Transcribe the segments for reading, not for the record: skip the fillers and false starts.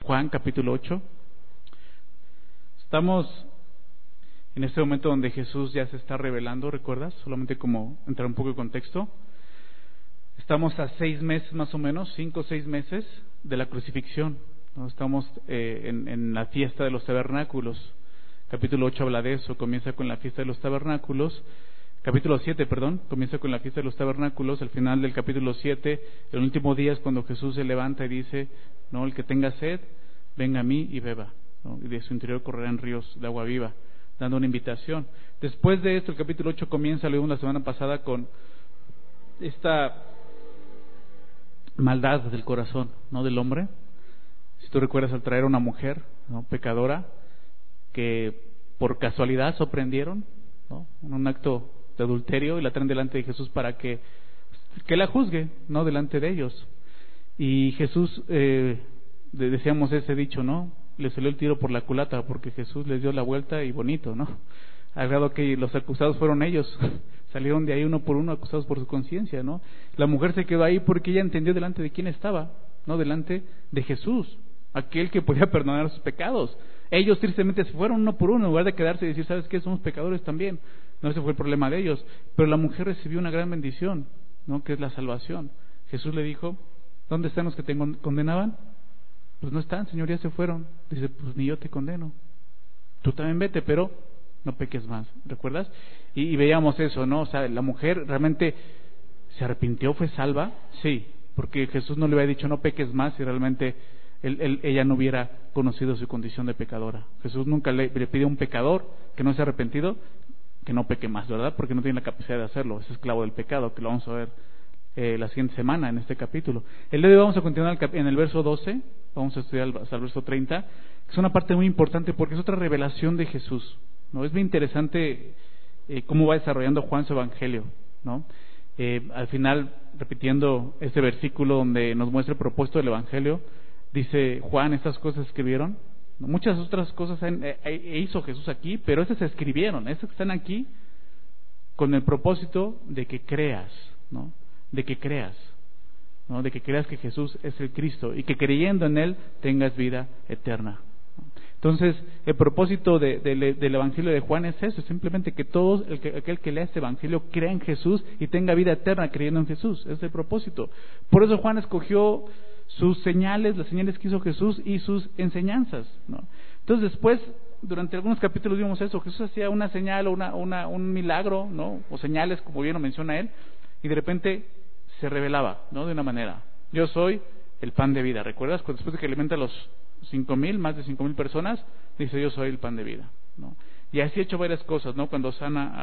Juan capítulo 8. Estamos en este momento donde Jesús ya se está revelando, ¿recuerdas? Solamente como entrar un poco en contexto. Estamos a 6 meses más o menos, 5 o 6 meses de la crucifixión, ¿no? Estamos en la fiesta de los tabernáculos. Capítulo 8 habla de eso, comienza con la fiesta de los tabernáculos. Capítulo 7, comienza con la fiesta de los tabernáculos. Al final del capítulo 7, el último día es cuando Jesús se levanta y dice, ¿no? El que tenga sed, venga a mí y beba, ¿no? Y de su interior correrán ríos de agua viva, dando una invitación. Después de esto, el capítulo 8 comienza, lo vimos la semana pasada, con esta maldad del corazón, ¿no? Del hombre. Si tú recuerdas, al traer a una mujer, ¿no? Pecadora, que por casualidad sorprendieron, ¿no? En un acto de adulterio, y la traen delante de Jesús para que la juzgue, ¿no? Delante de ellos. Y Jesús, decíamos ese dicho, ¿no? Le salió el tiro por la culata, porque Jesús les dio la vuelta y bonito, ¿no? Al grado que los acusados fueron ellos. Salieron de ahí uno por uno acusados por su conciencia, ¿no? La mujer se quedó ahí porque ella entendió delante de quién estaba, ¿no? Delante de Jesús, aquel que podía perdonar sus pecados. Ellos tristemente se fueron uno por uno, en lugar de quedarse y decir, ¿sabes qué? Somos pecadores también. No, ese fue el problema de ellos. Pero la mujer recibió una gran bendición, ¿no? Que es la salvación. Jesús le dijo, ¿dónde están los que te condenaban? Pues no están, Señor, ya se fueron. Dice, pues ni yo te condeno. Tú también vete, pero no peques más, ¿recuerdas? Y veíamos eso, ¿no? O sea, la mujer realmente se arrepintió, fue salva, sí, porque Jesús no le había dicho no peques más si realmente ella no hubiera conocido su condición de pecadora. Jesús nunca le pide a un pecador que no se ha arrepentido que no peque más, ¿verdad? Porque no tiene la capacidad de hacerlo, es esclavo del pecado, que lo vamos a ver la siguiente semana en este capítulo. El día de hoy vamos a continuar en el verso 12, vamos a estudiar hasta el verso 30, que es una parte muy importante porque es otra revelación de Jesús, ¿no? Es muy interesante cómo va desarrollando Juan su evangelio, ¿no? Al final, repitiendo este versículo donde nos muestra el propósito del evangelio, dice Juan, estas cosas se escribieron, ¿no? Muchas otras cosas hizo Jesús aquí, pero estas se escribieron, estas están aquí con el propósito de que creas, ¿no? De que creas, ¿no? De que creas que Jesús es el Cristo y que creyendo en Él tengas vida eterna. Entonces, el propósito del Evangelio de Juan es eso, simplemente que todos, aquel que lea este Evangelio crea en Jesús y tenga vida eterna creyendo en Jesús. Ese es el propósito. Por eso Juan escogió sus señales, las señales que hizo Jesús y sus enseñanzas, ¿no? Entonces después, durante algunos capítulos vimos eso, Jesús hacía una señal o un milagro, ¿no? O señales, como bien lo menciona él, y de repente se revelaba, ¿no? De una manera. Yo soy el pan de vida. ¿Recuerdas? Después de que alimenta a los 5,000, más de 5,000 personas, dice yo soy el pan de vida, ¿no? Y así ha hecho varias cosas, ¿no? Cuando sana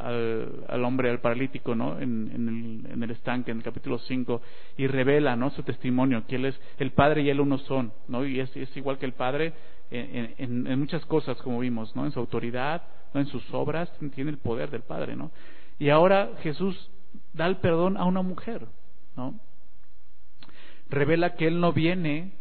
al hombre, al paralítico, ¿no? En el estanque, en el capítulo 5, y revela, ¿no? Su testimonio, que él es el Padre y él uno son, ¿no? Y es igual que el Padre en muchas cosas, como vimos, ¿no? En su autoridad, ¿no? En sus obras, tiene el poder del Padre, ¿no? Y ahora Jesús da el perdón a una mujer, ¿no? Revela que Él no viene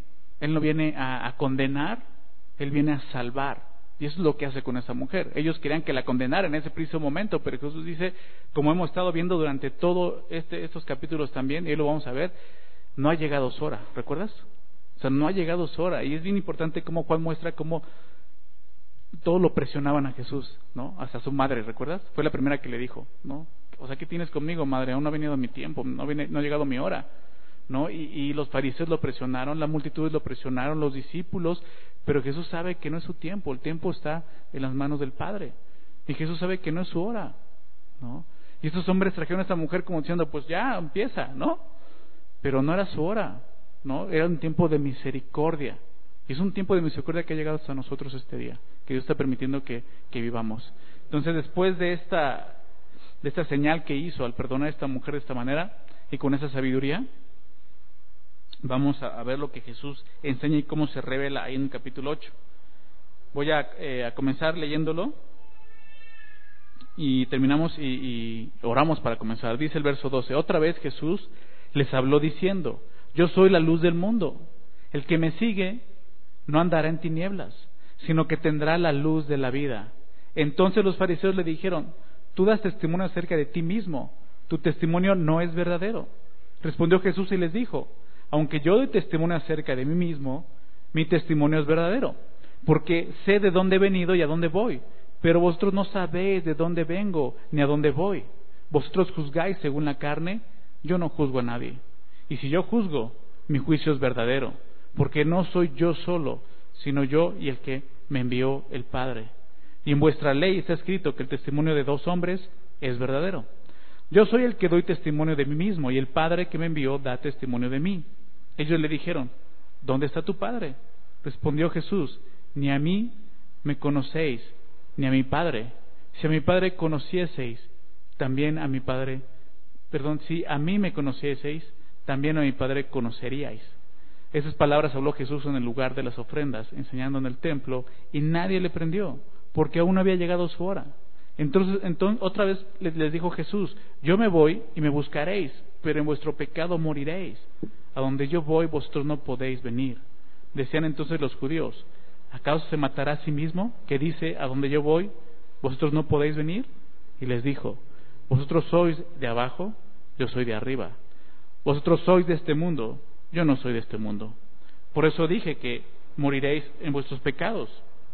a condenar, Él viene a salvar. Y eso es lo que hace con esa mujer. Ellos querían que la condenaran en ese preciso momento, pero Jesús dice, como hemos estado viendo durante todo estos capítulos también, y ahí lo vamos a ver, no ha llegado su hora, ¿recuerdas? O sea, no ha llegado su hora. Y es bien importante cómo Juan muestra cómo todos lo presionaban a Jesús, ¿no? Hasta su madre, ¿recuerdas? Fue la primera que le dijo, ¿no? O sea, ¿qué tienes conmigo, madre? Aún no ha venido mi tiempo, no ha llegado mi hora, ¿no? Y los fariseos lo presionaron, la multitud lo presionaron, los discípulos, pero Jesús sabe que no es su tiempo, el tiempo está en las manos del Padre, y Jesús sabe que no es su hora, ¿no? Y estos hombres trajeron a esta mujer como diciendo, pues ya empieza, ¿no? Pero no era su hora, ¿no? Era un tiempo de misericordia, y es un tiempo de misericordia que ha llegado hasta nosotros este día, que Dios está permitiendo que vivamos. Entonces, después de esta señal que hizo al perdonar a esta mujer de esta manera, y con esa sabiduría, vamos a ver lo que Jesús enseña y cómo se revela ahí en el capítulo 8. Voy a comenzar leyéndolo y terminamos y oramos para comenzar. Dice el verso 12, otra vez Jesús les habló diciendo, yo soy la luz del mundo, el que me sigue no andará en tinieblas, sino que tendrá la luz de la vida. Entonces los fariseos le dijeron, tú das testimonio acerca de ti mismo, tu testimonio no es verdadero. Respondió Jesús y les dijo, aunque yo doy testimonio acerca de mí mismo, mi testimonio es verdadero, porque sé de dónde he venido y a dónde voy, pero vosotros no sabéis de dónde vengo ni a dónde voy. Vosotros juzgáis según la carne, yo no juzgo a nadie. Y si yo juzgo, mi juicio es verdadero, porque no soy yo solo, sino yo y el que me envió el Padre. Y en vuestra ley está escrito que el testimonio de 2 hombres es verdadero. Yo soy el que doy testimonio de mí mismo, y el Padre que me envió da testimonio de mí. Ellos le dijeron, ¿dónde está tu Padre? Respondió Jesús, ni a mí me conocéis, ni a mi Padre. Si a mi Padre conocieseis, también a mi Padre, si a mí me conocieseis, también a mi Padre conoceríais. Esas palabras habló Jesús en el lugar de las ofrendas, enseñando en el templo, y nadie le prendió, porque aún no había llegado su hora. Entonces otra vez les dijo Jesús, yo me voy y me buscaréis, pero en vuestro pecado moriréis. A donde yo voy, vosotros no podéis venir. Decían entonces los judíos, ¿acaso se matará a sí mismo, que dice, a donde yo voy, vosotros no podéis venir? Y les dijo, vosotros sois de abajo, yo soy de arriba. Vosotros sois de este mundo, yo no soy de este mundo. Por eso dije que moriréis en vuestros pecados.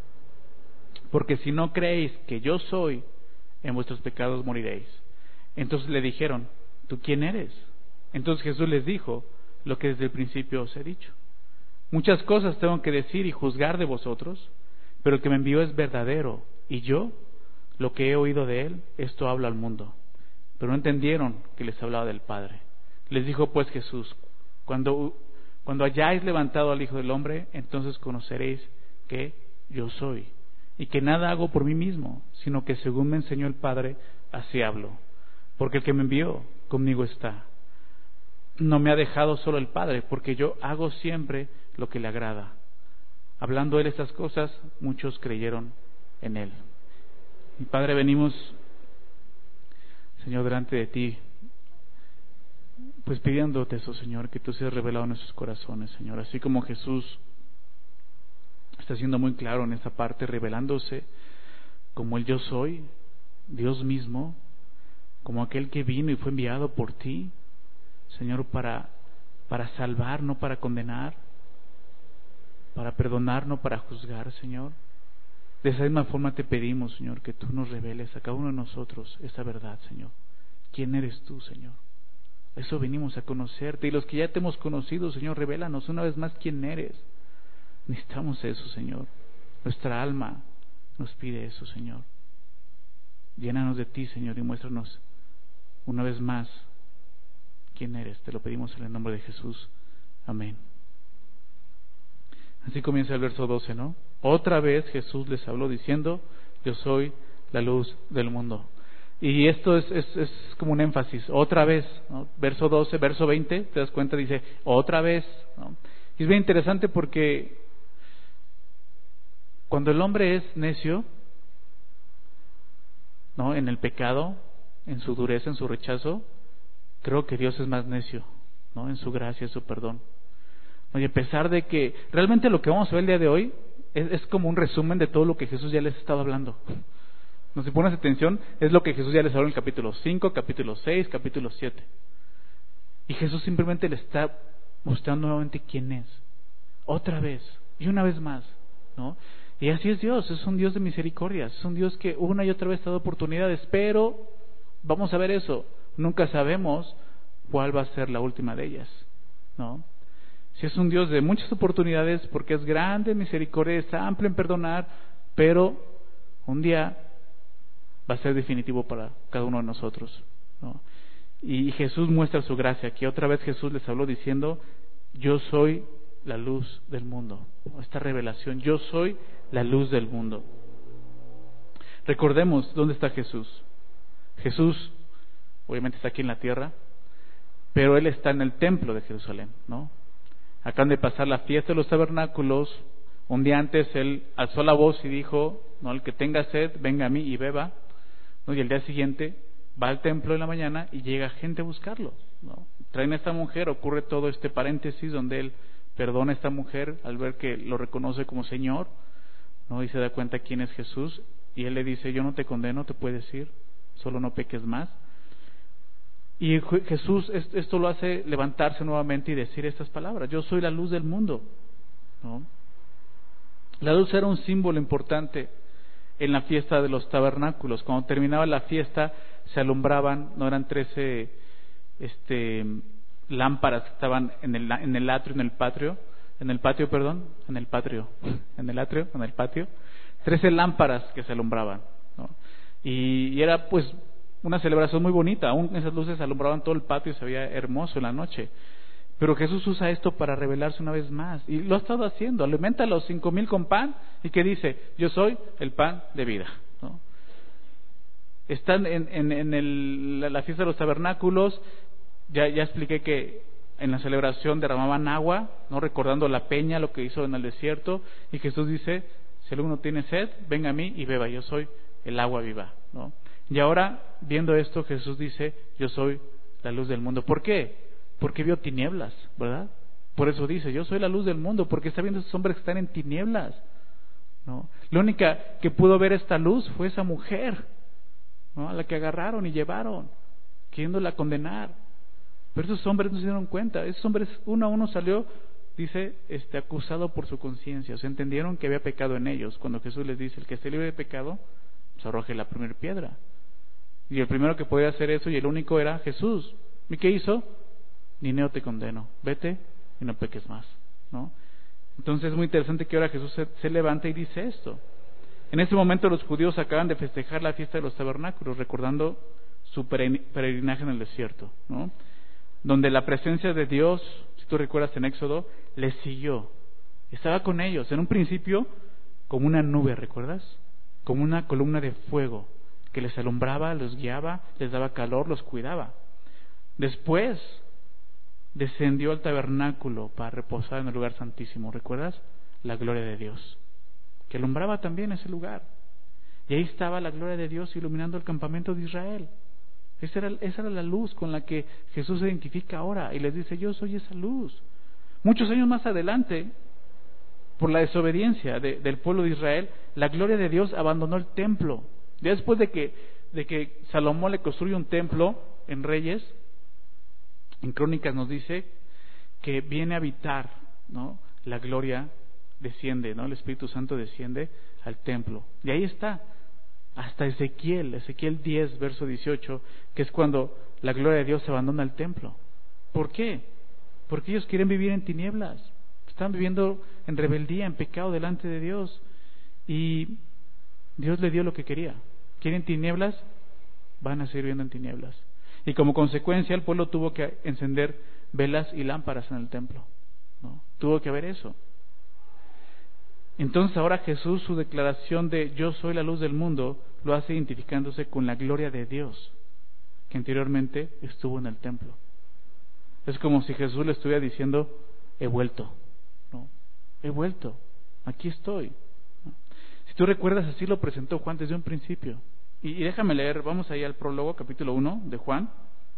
Porque si no creéis que yo soy, en vuestros pecados moriréis. Entonces le dijeron, ¿tú quién eres? Entonces Jesús les dijo lo que desde el principio os he dicho. Muchas cosas tengo que decir y juzgar de vosotros, pero el que me envió es verdadero, y yo, lo que he oído de él, esto hablo al mundo. Pero no entendieron que les hablaba del Padre. Les dijo pues Jesús, cuando hayáis levantado al Hijo del Hombre, entonces conoceréis que yo soy, y que nada hago por mí mismo, sino que según me enseñó el Padre, así hablo. Porque el que me envió conmigo está. No me ha dejado solo el Padre, porque yo hago siempre lo que le agrada. Hablando él estas cosas, muchos creyeron en él. Mi Padre, venimos, Señor, delante de ti, pues pidiéndote eso, Señor, que tú seas revelado en nuestros corazones, Señor, así como Jesús está siendo muy claro en esa parte, revelándose como el yo soy, Dios mismo, como aquel que vino y fue enviado por ti, Señor, para salvar, no para condenar, para perdonar, no para juzgar, Señor. De esa misma forma te pedimos, Señor, que tú nos reveles a cada uno de nosotros esa verdad, Señor. ¿Quién eres tú, Señor? Eso venimos a conocerte, y los que ya te hemos conocido, Señor, revélanos una vez más quién eres. Necesitamos eso, Señor. Nuestra alma nos pide eso, Señor. Llénanos de ti, Señor, y muéstranos una vez más quién eres. Te lo pedimos en el nombre de Jesús. Amén. Así comienza el verso 12, ¿no? Otra vez Jesús les habló diciendo, yo soy la luz del mundo. Y esto es como un énfasis, otra vez, ¿no? Verso 12, verso 20, te das cuenta, dice, otra vez, ¿no? Y es bien interesante porque cuando el hombre es necio, ¿no? En el pecado, en su dureza, en su rechazo, creo que Dios es más necio, ¿no? En su gracia, en su perdón. Oye, a pesar de que realmente lo que vamos a ver el día de hoy es como un resumen de todo lo que Jesús ya les ha estado hablando. No, si pones atención, es lo que Jesús ya les habló en el capítulo 5, capítulo 6, capítulo 7. Y Jesús simplemente le está mostrando nuevamente quién es. Otra vez, y una vez más, ¿no? Y así es Dios, es un Dios de misericordia, es un Dios que una y otra vez ha dado oportunidades, pero vamos a ver eso, nunca sabemos cuál va a ser la última de ellas, ¿no? Si es un Dios de muchas oportunidades, porque es grande en misericordia, es amplio en perdonar, pero un día va a ser definitivo para cada uno de nosotros, ¿no? Y Jesús muestra su gracia. Aquí otra vez Jesús les habló diciendo, yo soy la luz del mundo. Esta revelación, yo soy la luz del mundo. Recordemos dónde está Jesús. Jesús obviamente está aquí en la tierra, pero Él está en el templo de Jerusalén, ¿no? Acaban de pasar la fiesta de los tabernáculos. Un día antes Él alzó la voz y dijo, no, el que tenga sed, venga a mí y beba, ¿no? Y el día siguiente va al templo en la mañana y llega gente a buscarlo, ¿no? Traen a esta mujer, ocurre todo este paréntesis donde Él perdona a esta mujer al ver que lo reconoce como Señor, ¿no? Y se da cuenta quién es Jesús, y Él le dice, yo no te condeno, te puedes ir, solo no peques más. Y Jesús esto lo hace levantarse nuevamente y decir estas palabras, yo soy la luz del mundo, ¿no? La luz era un símbolo importante en la fiesta de los tabernáculos. Cuando terminaba la fiesta se alumbraban, no eran 13 lámparas que estaban en el atrio, en el patio, 13 lámparas que se alumbraban, ¿no? Y era pues una celebración muy bonita. Aún esas luces alumbraban todo el patio y se veía hermoso en la noche. Pero Jesús usa esto para revelarse una vez más, y lo ha estado haciendo. Alimenta a los 5,000 con pan, y que dice: yo soy el pan de vida, ¿no? Están en la fiesta de los tabernáculos. Ya expliqué que en la celebración derramaban agua, ¿no? Recordando la peña, lo que hizo en el desierto. Y Jesús dice: si alguno tiene sed, venga a mí y beba, yo soy el agua viva, ¿no? Y ahora, viendo esto, Jesús dice: yo soy la luz del mundo. ¿Por qué? Porque vio tinieblas, ¿verdad? Por eso dice: yo soy la luz del mundo, porque está viendo a esos hombres que están en tinieblas, ¿no? La única que pudo ver esta luz fue esa mujer, ¿no? A la que agarraron y llevaron, queriéndola condenar. Pero esos hombres no se dieron cuenta. Esos hombres, uno a uno salió, dice, acusado por su conciencia. O sea, entendieron que había pecado en ellos. Cuando Jesús les dice: el que esté libre de pecado, pues arroje la primera piedra. Y el primero que podía hacer eso, y el único, era Jesús. ¿Y qué hizo? Nineo te condeno, vete y no peques más, ¿no? Entonces es muy interesante que ahora Jesús se levanta y dice esto. En este momento los judíos acaban de festejar la fiesta de los tabernáculos, recordando su peregrinaje en el desierto, ¿no? Donde la presencia de Dios, si tú recuerdas en Éxodo, les siguió. Estaba con ellos, en un principio como una nube, ¿recuerdas? Como una columna de fuego que les alumbraba, los guiaba, les daba calor, los cuidaba. Después descendió al tabernáculo para reposar en el lugar santísimo, ¿recuerdas? La gloria de Dios, que alumbraba también ese lugar. Y ahí estaba la gloria de Dios iluminando el campamento de Israel. Esa era la luz con la que Jesús se identifica ahora, y les dice: yo soy esa luz. Muchos años más adelante, por la desobediencia del pueblo de Israel, la gloria de Dios abandonó el templo. Ya después de que Salomón le construye un templo en Reyes, en Crónicas nos dice que viene a habitar, ¿no? La gloria desciende, ¿no? El Espíritu Santo desciende al templo. Y ahí está, hasta Ezequiel 10, verso 18, que es cuando la gloria de Dios abandona el templo. ¿Por qué? Porque ellos quieren vivir en tinieblas. Están viviendo en rebeldía, en pecado delante de Dios. Y Dios le dio lo que quería. ¿Quieren tinieblas? Van a seguir viviendo en tinieblas. Y como consecuencia el pueblo tuvo que encender velas y lámparas en el templo, ¿no? Tuvo que haber eso. Entonces ahora Jesús, su declaración de yo soy la luz del mundo, lo hace identificándose con la gloria de Dios, que anteriormente estuvo en el templo. Es como si Jesús le estuviera diciendo: he vuelto, ¿no? He vuelto, aquí estoy, ¿no? Si tú recuerdas, así lo presentó Juan desde un principio. Y déjame leer, vamos ahí al prólogo, capítulo 1 de Juan.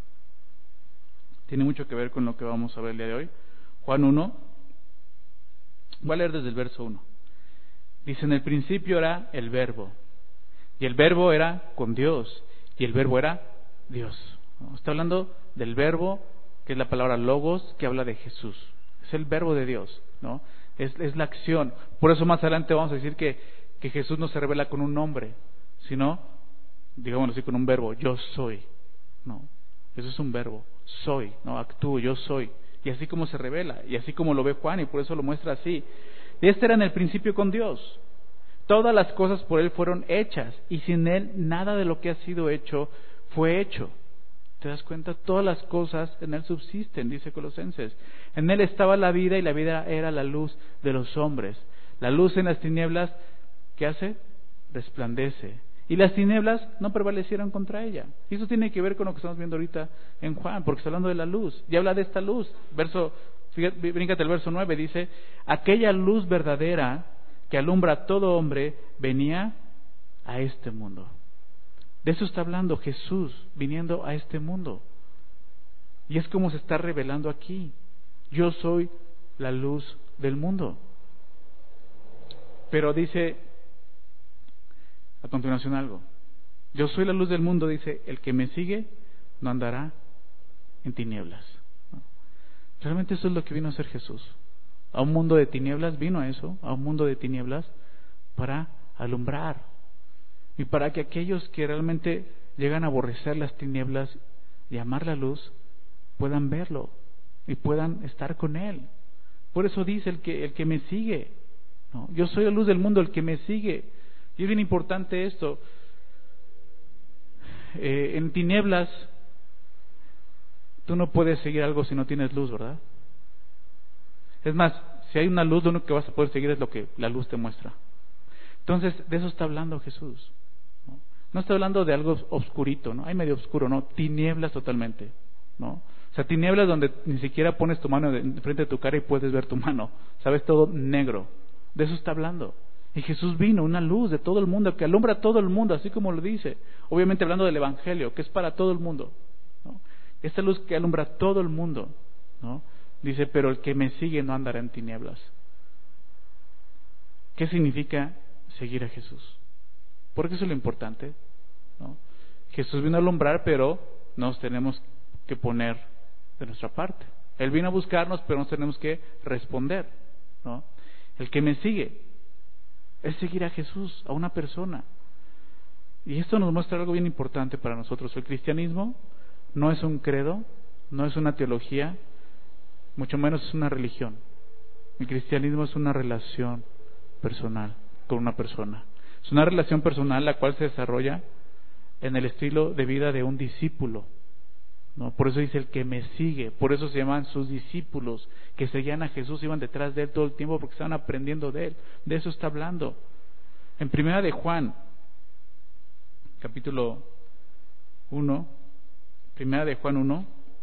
Tiene mucho que ver con lo que vamos a ver el día de hoy. Juan 1, voy a leer desde el verso 1. Dice: en el principio era el Verbo, y el Verbo era con Dios, y el Verbo era Dios, ¿no? Está hablando del Verbo, que es la palabra logos, que habla de Jesús. Es el Verbo de Dios, ¿no? Es la acción. Por eso más adelante vamos a decir que Jesús no se revela con un nombre, sino, digámoslo así, con un verbo: yo soy, ¿no? Eso es un verbo, soy, ¿no? Actúo, yo soy. Y así como se revela, y así como lo ve Juan, y por eso lo muestra así. Y era en el principio con Dios. Todas las cosas por Él fueron hechas, y sin Él nada de lo que ha sido hecho fue hecho. ¿Te das cuenta? Todas las cosas en Él subsisten, dice Colosenses. En Él estaba la vida, y la vida era la luz de los hombres. La luz en las tinieblas, ¿qué hace? Resplandece. Y las tinieblas no prevalecieron contra ella. Y eso tiene que ver con lo que estamos viendo ahorita en Juan, porque está hablando de la luz. Y habla de esta luz. Bríncate el verso 9, dice: aquella luz verdadera que alumbra a todo hombre venía a este mundo. De eso está hablando Jesús, viniendo a este mundo. Y es como se está revelando aquí: yo soy la luz del mundo. Pero dice a continuación algo: yo soy la luz del mundo, dice, el que me sigue no andará en tinieblas, ¿no? Realmente eso es lo que vino a hacer Jesús. a un mundo de tinieblas, vino a eso, a un mundo de tinieblas para alumbrar. Y para que aquellos que realmente llegan a aborrecer las tinieblas y amar la luz, puedan verlo y puedan estar con Él. Por eso dice el que me sigue, ¿no? Yo soy la luz del mundo, el que me sigue. Y es bien importante esto. En tinieblas, tú no puedes seguir algo si no tienes luz, ¿verdad? Es más, si hay una luz, lo único que vas a poder seguir es lo que la luz te muestra. Entonces, de eso está hablando Jesús. No está hablando de algo oscurito, ¿no? Hay medio oscuro, ¿no? Tinieblas totalmente, ¿no? O sea, tinieblas donde ni siquiera pones tu mano frente a tu cara y puedes ver tu mano. Sabes, todo negro. De eso está hablando. Y Jesús vino, una luz de todo el mundo, que alumbra a todo el mundo, así como lo dice. Obviamente hablando del Evangelio, que es para todo el mundo, ¿no? Esta luz que alumbra a todo el mundo, ¿no? Dice, pero el que me sigue no andará en tinieblas. ¿Qué significa seguir a Jesús? Porque eso es lo importante, ¿no? Jesús vino a alumbrar, pero nos tenemos que poner de nuestra parte. Él vino a buscarnos, pero nos tenemos que responder, ¿no? El que me sigue es seguir a Jesús, a una persona. Y esto nos muestra algo bien importante para nosotros. El cristianismo no es un credo, no es una teología, mucho menos es una religión. El cristianismo es una relación personal con una persona. Es una relación personal la cual se desarrolla en el estilo de vida de un discípulo, ¿no? Por eso dice el que me sigue, por eso se llaman sus discípulos, que seguían a Jesús, iban detrás de Él todo el tiempo porque estaban aprendiendo de Él. De eso está hablando. En Primera de Juan, capítulo 1, Primera de Juan 1,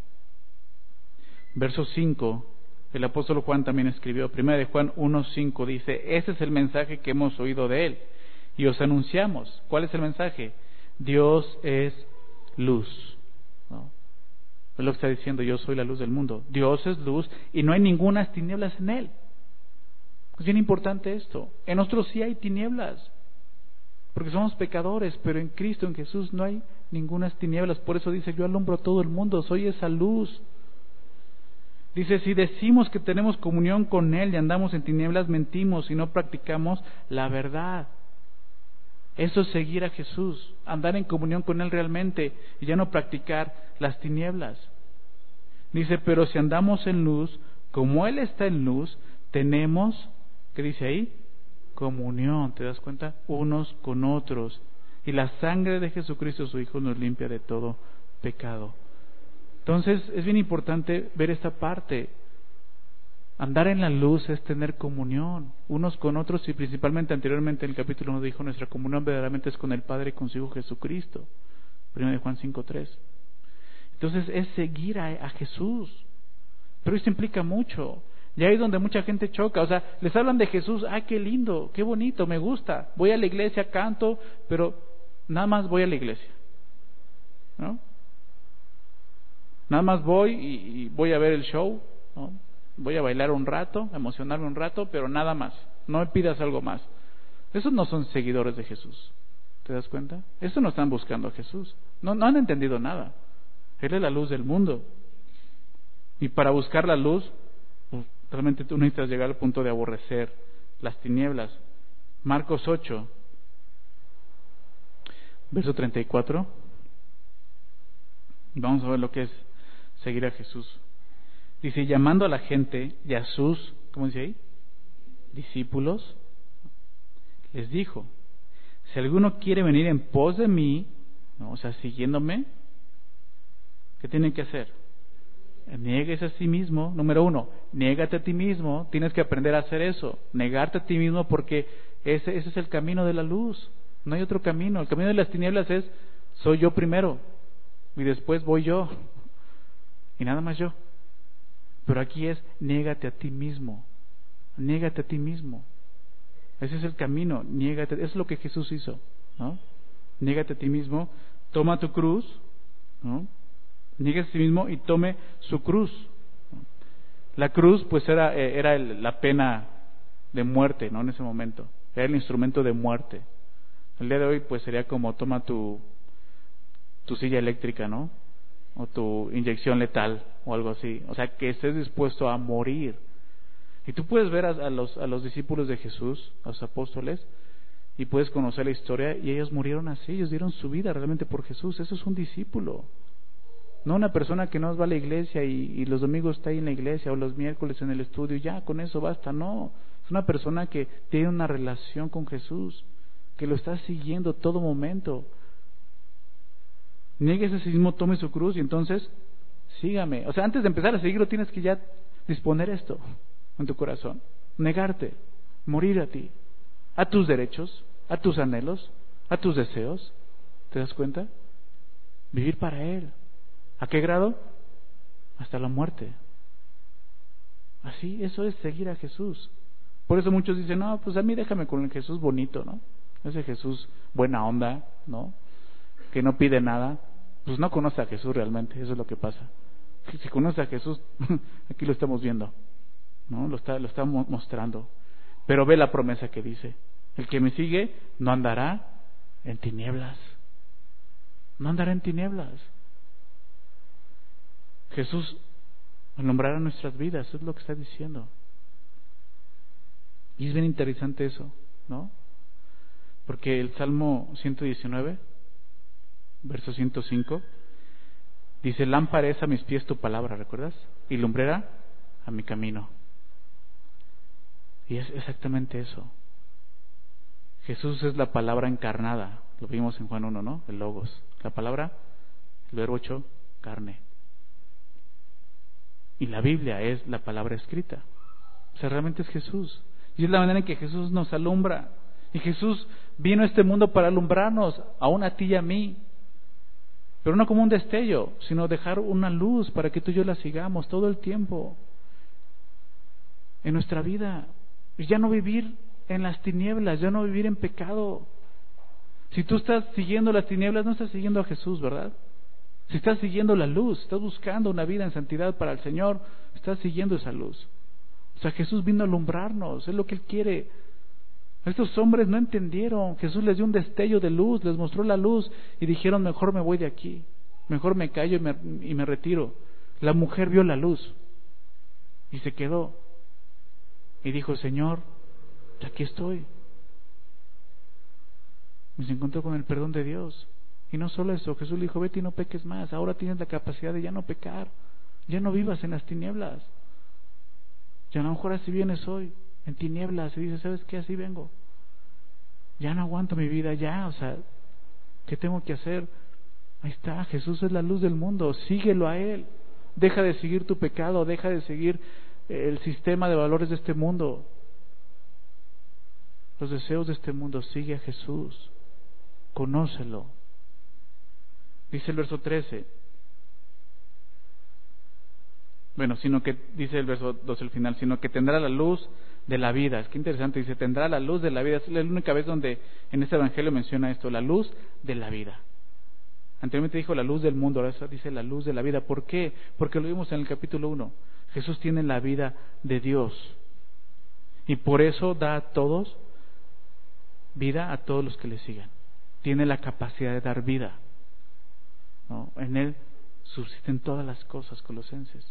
verso 5, el apóstol Juan también escribió, Primera de Juan 1:5 dice, ese es el mensaje que hemos oído de Él y os anunciamos. ¿Cuál es el mensaje? Dios es luz, ¿no? Es lo que está diciendo, yo soy la luz del mundo. Dios es luz y no hay ninguna tinieblas en Él. Es bien importante esto. En nosotros sí hay tinieblas, porque somos pecadores, pero en Cristo, en Jesús, no hay ninguna tinieblas. Por eso dice, yo alumbro a todo el mundo, soy esa luz. Dice, si decimos que tenemos comunión con Él y andamos en tinieblas, mentimos y no practicamos la verdad. Eso es seguir a Jesús, andar en comunión con Él realmente y ya no practicar las tinieblas. Dice, pero si andamos en luz, como Él está en luz, tenemos, ¿qué dice ahí? Comunión, ¿te das cuenta? Unos con otros. Y la sangre de Jesucristo, su Hijo, nos limpia de todo pecado. Entonces, es bien importante ver esta parte. Andar en la luz es tener comunión unos con otros y principalmente anteriormente en el capítulo nos dijo nuestra comunión verdaderamente es con el Padre y con su Hijo Jesucristo. 1 Juan 5:3. Entonces es seguir a Jesús. Pero esto implica mucho. Y ahí es donde mucha gente choca. O sea, les hablan de Jesús, ¡ay, qué lindo, qué bonito, me gusta! Voy a la iglesia, canto, pero nada más voy a la iglesia, ¿no? Nada más voy y voy a ver el show, ¿no? Voy a bailar un rato, a emocionarme un rato, pero nada más. No me pidas algo más. Esos no son seguidores de Jesús. ¿Te das cuenta? Estos no están buscando a Jesús. No han entendido nada. Él es la luz del mundo. Y para buscar la luz, pues, realmente tú necesitas llegar al punto de aborrecer las tinieblas. Marcos 8, verso 34. Vamos a ver lo que es seguir a Jesús. Dice, llamando a la gente y a sus, ¿cómo dice ahí? Discípulos, les dijo, si alguno quiere venir en pos de mí, ¿no? O sea, siguiéndome, ¿qué tienen que hacer? Niéguese a sí mismo. Número 1, niégate a ti mismo. Tienes que aprender a hacer eso, negarte a ti mismo, porque ese es el camino de la luz. No hay otro camino. El camino de las tinieblas es, soy yo primero y después voy yo y nada más yo. Pero aquí es, niégate a ti mismo. Niégate a ti mismo. Ese es el camino, niégate. Eso es lo que Jesús hizo, ¿no? Niégate a ti mismo, toma tu cruz, ¿no? Niégate a ti mismo y tome su cruz. La cruz, pues, era la pena de muerte, ¿no? En ese momento. Era el instrumento de muerte. El día de hoy, pues, sería como, toma tu silla eléctrica, ¿no? O tu inyección letal o algo así. O sea, que estés dispuesto a morir. Y tú puedes ver a los discípulos de Jesús, a los apóstoles, y puedes conocer la historia, y ellos murieron así, ellos dieron su vida realmente por Jesús. Eso es un discípulo. No una persona que no va a la iglesia y los domingos está ahí en la iglesia o los miércoles en el estudio, ya con eso basta. No, es una persona que tiene una relación con Jesús, que lo está siguiendo todo momento. Nieguese a sí mismo, tome su cruz y entonces sígame. O sea, antes de empezar a seguirlo tienes que ya disponer esto en tu corazón. Negarte, morir a ti, a tus derechos, a tus anhelos, a tus deseos. ¿Te das cuenta? Vivir para Él. ¿A qué grado? Hasta la muerte. Así, eso es seguir a Jesús. Por eso muchos dicen, no, pues a mí déjame con el Jesús bonito, ¿no? Ese Jesús buena onda, ¿no? Que no pide nada. Pues no conoce a Jesús realmente, eso es lo que pasa. Si conoce a Jesús, aquí lo estamos viendo, ¿no? Lo está mostrando. Pero ve la promesa que dice: el que me sigue no andará en tinieblas. No andará en tinieblas. Jesús alumbrará nuestras vidas, eso es lo que está diciendo. Y es bien interesante eso, ¿no? Porque el Salmo 119, verso 105, dice: lámpara es a mis pies tu palabra, ¿recuerdas? Y lumbrera a mi camino. Y es exactamente eso. Jesús es la palabra encarnada, lo vimos en Juan 1, ¿no? El Logos, la palabra, el verbo hecho carne. Y la Biblia es la palabra escrita. O sea, realmente es Jesús. Y es la manera en que Jesús nos alumbra. Y Jesús vino a este mundo para alumbrarnos, aún a ti y a mí. Pero no como un destello, sino dejar una luz para que tú y yo la sigamos todo el tiempo en nuestra vida. Y ya no vivir en las tinieblas, ya no vivir en pecado. Si tú estás siguiendo las tinieblas, no estás siguiendo a Jesús, ¿verdad? Si estás siguiendo la luz, estás buscando una vida en santidad para el Señor, estás siguiendo esa luz. O sea, Jesús vino a alumbrarnos, es lo que Él quiere. Estos hombres no entendieron. Jesús les dio un destello de luz, les mostró la luz y dijeron: mejor me voy de aquí, mejor me callo y me retiro. La mujer vio la luz y se quedó y dijo: Señor, aquí estoy. Y se encontró con el perdón de Dios. Y no solo eso, Jesús le dijo: vete y no peques más. Ahora tienes la capacidad de ya no pecar, ya no vivas en las tinieblas. Ya a lo mejor así vienes hoy en tinieblas y dices: ¿sabes qué? Así vengo, ya no aguanto mi vida, ya, o sea, ¿qué tengo que hacer? Ahí está, Jesús es la luz del mundo, síguelo a Él. Deja de seguir tu pecado, deja de seguir el sistema de valores de este mundo, los deseos de este mundo. Sigue a Jesús, conócelo. Dice el verso 13, bueno, sino que, dice el verso 2 al final, sino que tendrá la luz de la vida. Es que interesante, dice: tendrá la luz de la vida. Es la única vez donde en este evangelio menciona esto, la luz de la vida. Anteriormente dijo la luz del mundo, ahora dice la luz de la vida. ¿Por qué? Porque lo vimos en el capítulo 1. Jesús tiene la vida de Dios y por eso da a todos vida, a todos los que le sigan. Tiene la capacidad de dar vida, ¿no? En Él subsisten todas las cosas. Colosenses.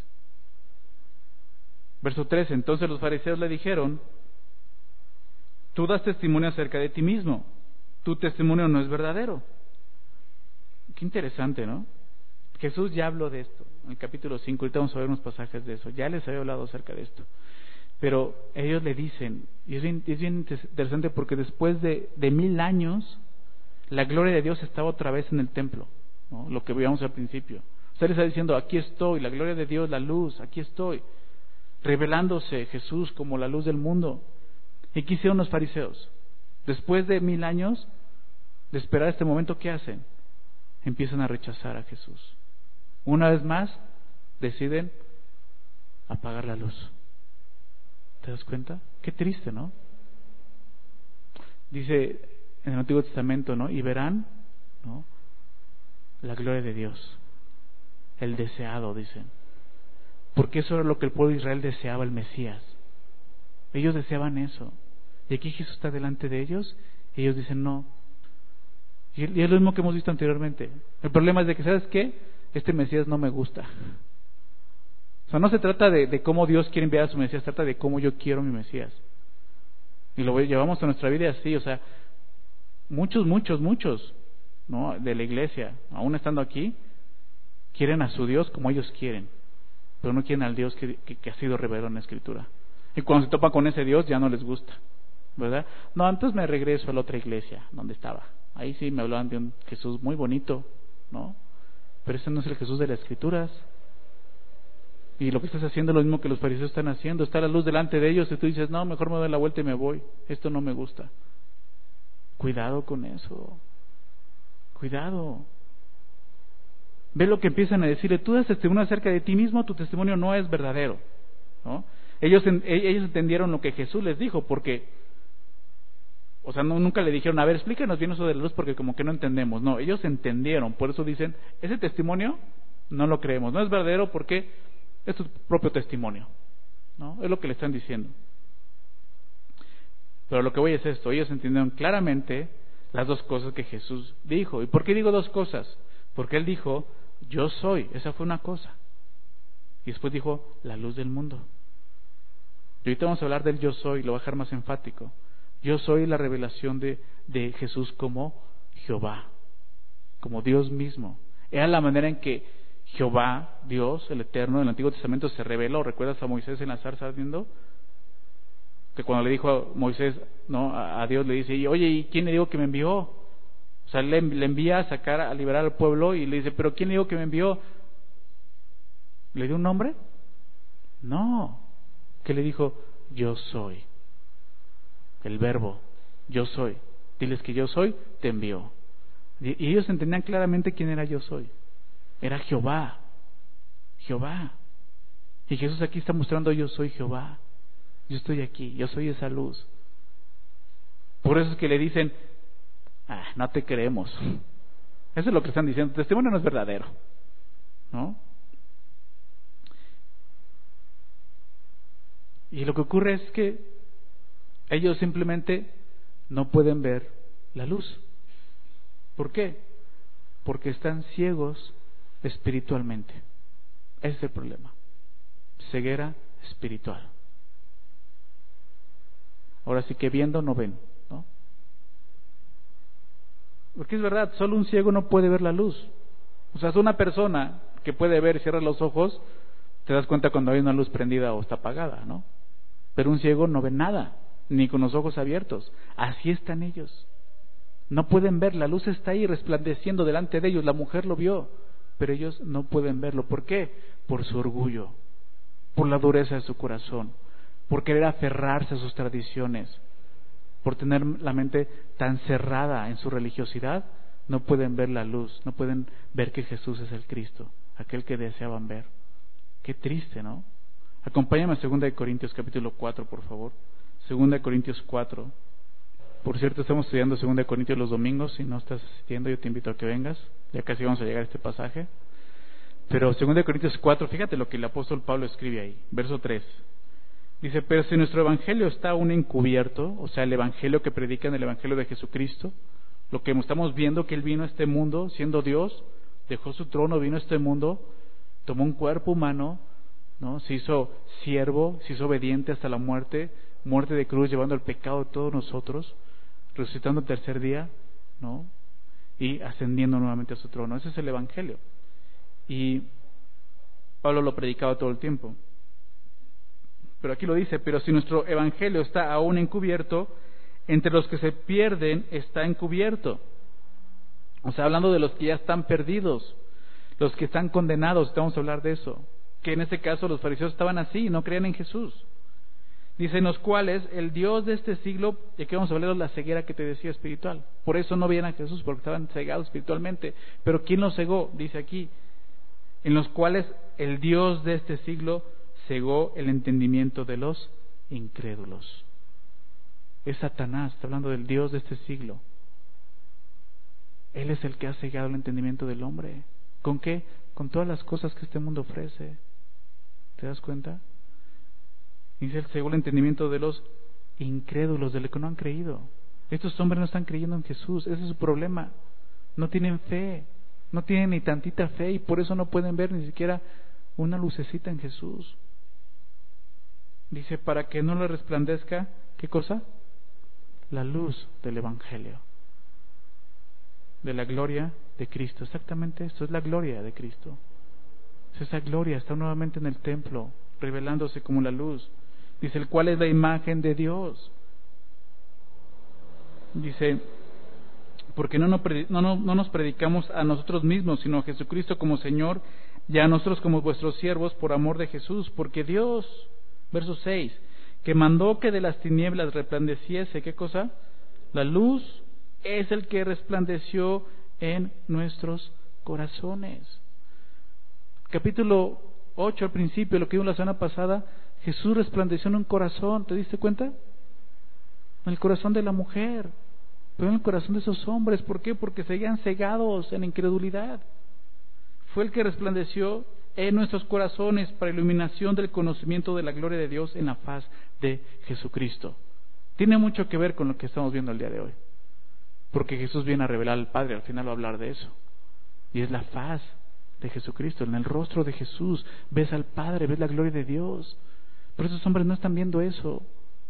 Verso 13, entonces los fariseos le dijeron: tú das testimonio acerca de ti mismo, tu testimonio no es verdadero. Qué interesante, ¿no? Jesús ya habló de esto en el capítulo 5, ahorita vamos a ver unos pasajes de eso, ya les había hablado acerca de esto. Pero ellos le dicen, y es bien interesante porque después de 1000 años, la gloria de Dios estaba otra vez en el templo, ¿no? Lo que veíamos al principio. Usted le está diciendo: aquí estoy, la gloria de Dios, la luz, aquí estoy. Revelándose Jesús como la luz del mundo. ¿Y qué hicieron los fariseos? Después de 1000 años de esperar este momento, ¿qué hacen? Empiezan a rechazar a Jesús. Una vez más, deciden apagar la luz. ¿Te das cuenta? Qué triste, ¿no? Dice en el Antiguo Testamento, ¿no? Y verán, ¿no?, la gloria de Dios. El deseado, dicen. Porque eso era lo que el pueblo de Israel deseaba, el Mesías. Ellos deseaban eso. Y aquí Jesús está delante de ellos y ellos dicen: no. Y es lo mismo que hemos visto anteriormente. El problema es de que, ¿sabes qué? Este Mesías no me gusta. sea, no se trata de cómo Dios quiere enviar a su Mesías, se trata de cómo yo quiero mi Mesías. Y lo llevamos a nuestra vida así, o sea, muchos, ¿no?, de la iglesia, aún estando aquí, quieren a su Dios como ellos quieren, pero no quieren al Dios que ha sido revelado en la Escritura. Y cuando se topa con ese Dios ya no les gusta, ¿verdad? No, entonces me regreso a la otra iglesia donde estaba. Ahí sí me hablaban de un Jesús muy bonito, ¿no? Pero ese no es el Jesús de las Escrituras. Y lo que estás haciendo es lo mismo que los fariseos están haciendo. Está la luz delante de ellos y tú dices, no, mejor me doy la vuelta y me voy. Esto no me gusta. Cuidado con eso. Cuidado. Ve lo que empiezan a decirle. Tú das testimonio acerca de ti mismo, tu testimonio no es verdadero, ¿no? Ellos entendieron lo que Jesús les dijo, porque, o sea, nunca le dijeron, a ver, explícanos bien eso de la luz, porque como que no entendemos. No, ellos entendieron. Por eso dicen, ese testimonio no lo creemos. No es verdadero porque es tu propio testimonio, ¿no? Es lo que le están diciendo. Pero lo que voy es esto. Ellos entendieron claramente las dos cosas que Jesús dijo. ¿Y por qué digo dos cosas? Porque Él dijo, yo soy. Esa fue una cosa. Y después dijo, la luz del mundo. Y ahorita vamos a hablar del yo soy, lo voy a dejar más enfático. Yo soy la revelación de Jesús como Jehová, como Dios mismo. Era la manera en que Jehová, Dios, el Eterno, en el Antiguo Testamento se reveló. ¿Recuerdas a Moisés en la zarza ardiendo? Que cuando le dijo a Moisés, no, a Dios le dice, oye, ¿y quién le dijo que me envió? O sea, le envía a sacar, a liberar al pueblo y le dice, ¿pero quién le dijo que me envió? ¿Le dio un nombre? No. ¿Qué le dijo? Yo soy. El verbo, yo soy. Diles que yo soy, te envió. Y ellos entendían claramente quién era yo soy. Era Jehová. Jehová. Y Jesús aquí está mostrando, yo soy Jehová. Yo estoy aquí, yo soy esa luz. Por eso es que le dicen, no te creemos. Eso es lo que están diciendo, tu testimonio no es verdadero, ¿no? Y lo que ocurre es que ellos simplemente no pueden ver la luz. ¿Por qué? Porque están ciegos espiritualmente. Ese es el problema. Ceguera espiritual. Ahora sí que viendo no ven, ¿no? Porque es verdad, solo un ciego no puede ver la luz. O sea, es una persona que puede ver, cierra los ojos, te das cuenta cuando hay una luz prendida o está apagada, ¿no? Pero un ciego no ve nada, ni con los ojos abiertos. Así están ellos. No pueden ver, la luz está ahí resplandeciendo delante de ellos. La mujer lo vio, pero ellos no pueden verlo. ¿Por qué? Por su orgullo, por la dureza de su corazón, por querer aferrarse a sus tradiciones, por tener la mente tan cerrada en su religiosidad. No pueden ver la luz, no pueden ver que Jesús es el Cristo, aquel que deseaban ver. Qué triste, ¿no? Acompáñame a 2 Corintios capítulo 4, por favor. 2 Corintios 4. Por cierto, estamos estudiando 2 Corintios los domingos. Si no estás asistiendo, yo te invito a que vengas. Ya casi vamos a llegar a este pasaje. Pero 2 Corintios 4, fíjate lo que el apóstol Pablo escribe ahí. Verso 3. Dice, pero si nuestro evangelio está aún encubierto, o sea, el evangelio que predican, el evangelio de Jesucristo, lo que estamos viendo, que Él vino a este mundo siendo Dios, dejó su trono, vino a este mundo, tomó un cuerpo humano, ¿no? Se hizo siervo, se hizo obediente hasta la muerte de cruz, llevando el pecado de todos nosotros, resucitando el tercer día, ¿no? Y ascendiendo nuevamente a su trono. Ese es el evangelio. Y Pablo lo predicaba todo el tiempo. Pero aquí lo dice, pero si nuestro evangelio está aún encubierto, entre los que se pierden está encubierto. O sea, hablando de los que ya están perdidos, los que están condenados, vamos a hablar de eso. Que en este caso los fariseos estaban así, no creían en Jesús. Dice, en los cuales el Dios de este siglo, y aquí vamos a hablar de la ceguera que te decía espiritual. Por eso no veían a Jesús, porque estaban cegados espiritualmente. Pero ¿quién los cegó? Dice aquí, en los cuales el Dios de este siglo cegó el entendimiento de los incrédulos. Es Satanás, está hablando del Dios de este siglo. Él es el que ha cegado el entendimiento del hombre. ¿Con qué? Con todas las cosas que este mundo ofrece. ¿Te das cuenta? Dice, él cegó el entendimiento de los incrédulos, de los que no han creído. Estos hombres no están creyendo en Jesús, ese es su problema. No tienen fe, no tienen ni tantita fe y por eso no pueden ver ni siquiera una lucecita en Jesús. Dice, para que no le resplandezca, ¿qué cosa? La luz del Evangelio, de la gloria de Cristo. Exactamente esto es la gloria de Cristo. Esa gloria está nuevamente en el templo, revelándose como la luz. Dice, el cual es la imagen de Dios. Dice, porque no nos predicamos a nosotros mismos, sino a Jesucristo como Señor, y a nosotros como vuestros siervos por amor de Jesús. Porque Dios, verso 6, que mandó que de las tinieblas resplandeciese, ¿qué cosa? La luz, es el que resplandeció en nuestros corazones. Capítulo 8, al principio, lo que vimos la semana pasada, Jesús resplandeció en un corazón, ¿te diste cuenta? En el corazón de la mujer, pero en el corazón de esos hombres. ¿Por qué? Porque seguían cegados en incredulidad. Fue el que resplandeció en nuestros corazones para iluminación del conocimiento de la gloria de Dios en la faz de Jesucristo. Tiene mucho que ver con lo que estamos viendo el día de hoy, porque Jesús viene a revelar al Padre, al final va a hablar de eso, y es la faz de Jesucristo. En el rostro de Jesús ves al Padre, ves la gloria de Dios. Pero esos hombres no están viendo eso,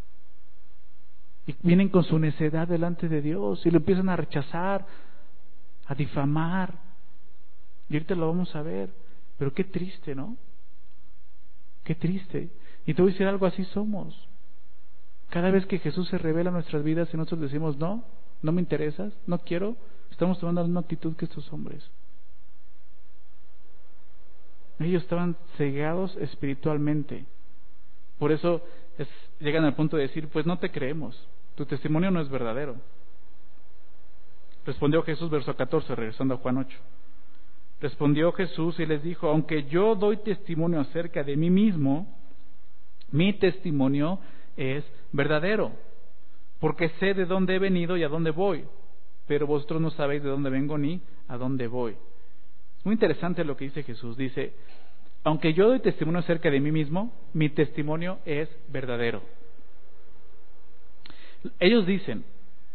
y vienen con su necedad delante de Dios y lo empiezan a rechazar, a difamar, y ahorita lo vamos a ver. Pero qué triste, ¿no? Qué triste. Y te voy a decir algo, así somos. Cada vez que Jesús se revela en nuestras vidas y nosotros decimos, no me interesas, no quiero, estamos tomando la misma actitud que estos hombres. Ellos estaban cegados espiritualmente. Por eso llegan al punto de decir, pues no te creemos, tu testimonio no es verdadero. Respondió Jesús, verso 14, regresando a Juan 8. Respondió Jesús y les dijo, aunque yo doy testimonio acerca de mí mismo, mi testimonio es verdadero, porque sé de dónde he venido y a dónde voy, pero vosotros no sabéis de dónde vengo ni a dónde voy. Es muy interesante lo que dice Jesús. Dice, aunque yo doy testimonio acerca de mí mismo, mi testimonio es verdadero. Ellos dicen,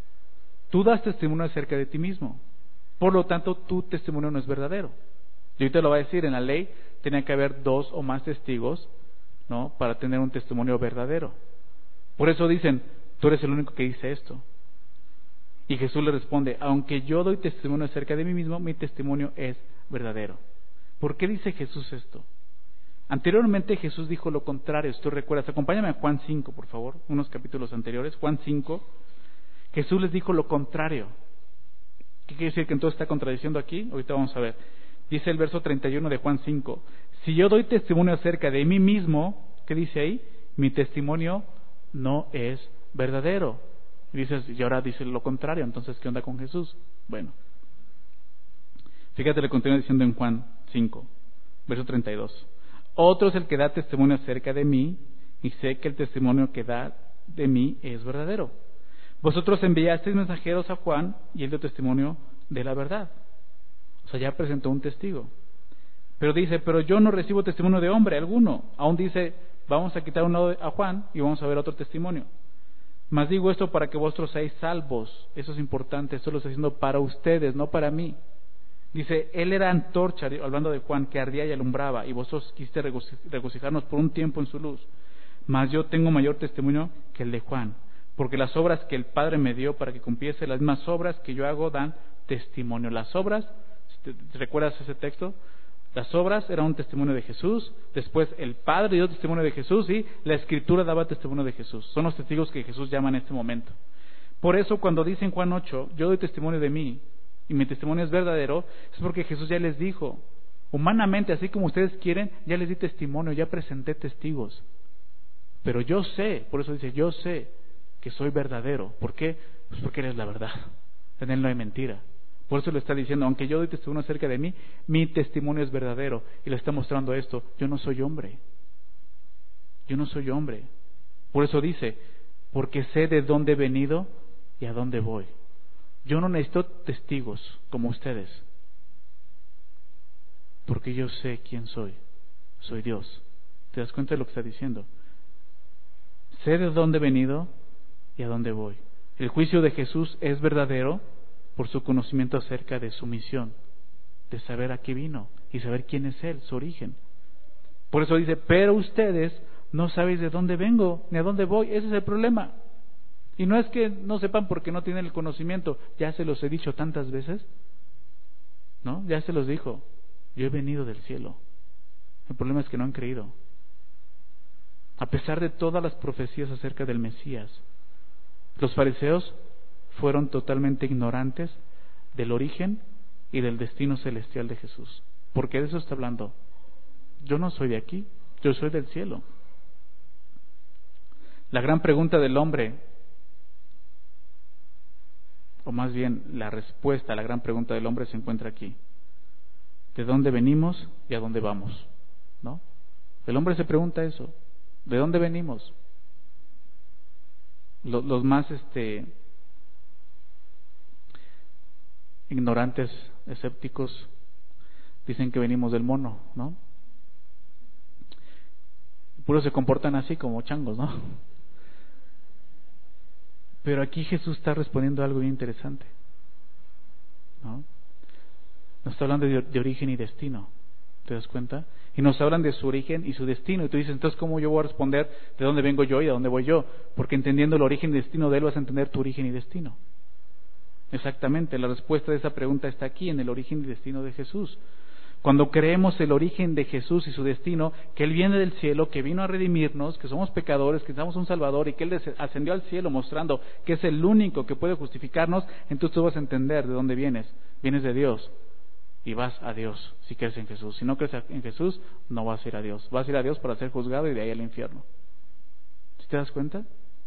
tú das testimonio acerca de ti mismo, por lo tanto tu testimonio no es verdadero. Y ahorita lo va a decir, en la ley tenía que haber 2 o más testigos, ¿no?, para tener un testimonio verdadero. Por eso dicen, tú eres el único que dice esto. Y Jesús le responde, aunque yo doy testimonio acerca de mí mismo, mi testimonio es verdadero. ¿Por qué dice Jesús esto? Anteriormente Jesús dijo lo contrario, si tú recuerdas. Acompáñame a Juan 5, por favor, unos capítulos anteriores. Juan 5, Jesús les dijo lo contrario. ¿Qué quiere decir que entonces está contradiciendo aquí? Ahorita vamos a ver. Dice el verso 31 de Juan 5, si yo doy testimonio acerca de mí mismo, ¿qué dice ahí? Mi testimonio no es verdadero. Y dices, y ahora dice lo contrario, entonces ¿qué onda con Jesús? Bueno, fíjate, le continúa diciendo en Juan 5, verso 32. Otro es el que da testimonio acerca de mí, y sé que el testimonio que da de mí es verdadero. Vosotros enviasteis mensajeros a Juan, y él dio testimonio de la verdad. O sea, ya presentó un testigo. Pero dice, pero yo no recibo testimonio de hombre alguno. Aún dice, vamos a quitar un lado a Juan y vamos a ver otro testimonio. Mas digo esto para que vosotros seáis salvos. Eso es importante, esto lo estoy diciendo para ustedes, no para mí. Dice, él era antorcha, hablando de Juan, que ardía y alumbraba, y vosotros quisiste regocijarnos por un tiempo en su luz. Mas yo tengo mayor testimonio que el de Juan, porque las obras que el Padre me dio para que cumpliese, las mismas obras que yo hago dan testimonio. Las obras, ¿te recuerdas ese texto? Las obras eran un testimonio de Jesús, después el Padre dio testimonio de Jesús y la Escritura daba testimonio de Jesús. Son los testigos que Jesús llama en este momento. Por eso cuando dice en Juan 8, yo doy testimonio de mí y mi testimonio es verdadero, es porque Jesús ya les dijo, humanamente, así como ustedes quieren, ya les di testimonio, ya presenté testigos. Pero yo sé, por eso dice, yo sé que soy verdadero. ¿Por qué? Pues porque eres la verdad. En él no hay mentira. Por eso le está diciendo, aunque yo doy testimonio acerca de mí, mi testimonio es verdadero. Y le está mostrando esto, yo no soy hombre. Yo no soy hombre. Por eso dice, porque sé de dónde he venido y a dónde voy. Yo no necesito testigos como ustedes, porque yo sé quién soy. Soy Dios. ¿Te das cuenta de lo que está diciendo? Sé de dónde he venido y a dónde voy. El juicio de Jesús es verdadero por su conocimiento acerca de su misión, de saber a qué vino y saber quién es Él, su origen. Por eso dice, pero ustedes no sabéis de dónde vengo ni a dónde voy. Ese es el problema. Y no es que no sepan porque no tienen el conocimiento. Ya se los he dicho tantas veces, ¿no? Ya se los dijo. Yo he venido del cielo. El problema es que no han creído. A pesar de todas las profecías acerca del Mesías, los fariseos fueron totalmente ignorantes del origen y del destino celestial de Jesús. Porque de eso está hablando. Yo no soy de aquí, yo soy del cielo. La gran pregunta del hombre, o más bien la respuesta a la gran pregunta del hombre se encuentra aquí. ¿De dónde venimos y a dónde vamos? ¿No? El hombre se pregunta eso. ¿De dónde venimos? Los más ignorantes, escépticos, dicen que venimos del mono, ¿no? Puros se comportan así como changos, ¿no? Pero aquí Jesús está respondiendo a algo bien interesante, ¿no? Nos está hablando de origen y destino, ¿te das cuenta? Y nos hablan de su origen y su destino. Y tú dices, entonces, ¿cómo yo voy a responder de dónde vengo yo y a dónde voy yo? Porque entendiendo el origen y destino de Él vas a entender tu origen y destino. Exactamente, la respuesta de esa pregunta está aquí, en el origen y destino de Jesús. Cuando creemos el origen de Jesús y su destino, que Él viene del cielo, que vino a redimirnos, que somos pecadores, que necesitamos un Salvador y que Él ascendió al cielo mostrando que es el único que puede justificarnos, entonces tú vas a entender de dónde vienes. Vienes de Dios y vas a Dios si crees en Jesús. Si no crees en Jesús, no vas a ir a Dios. Vas a ir a Dios para ser juzgado y de ahí al infierno. ¿Sí te das cuenta?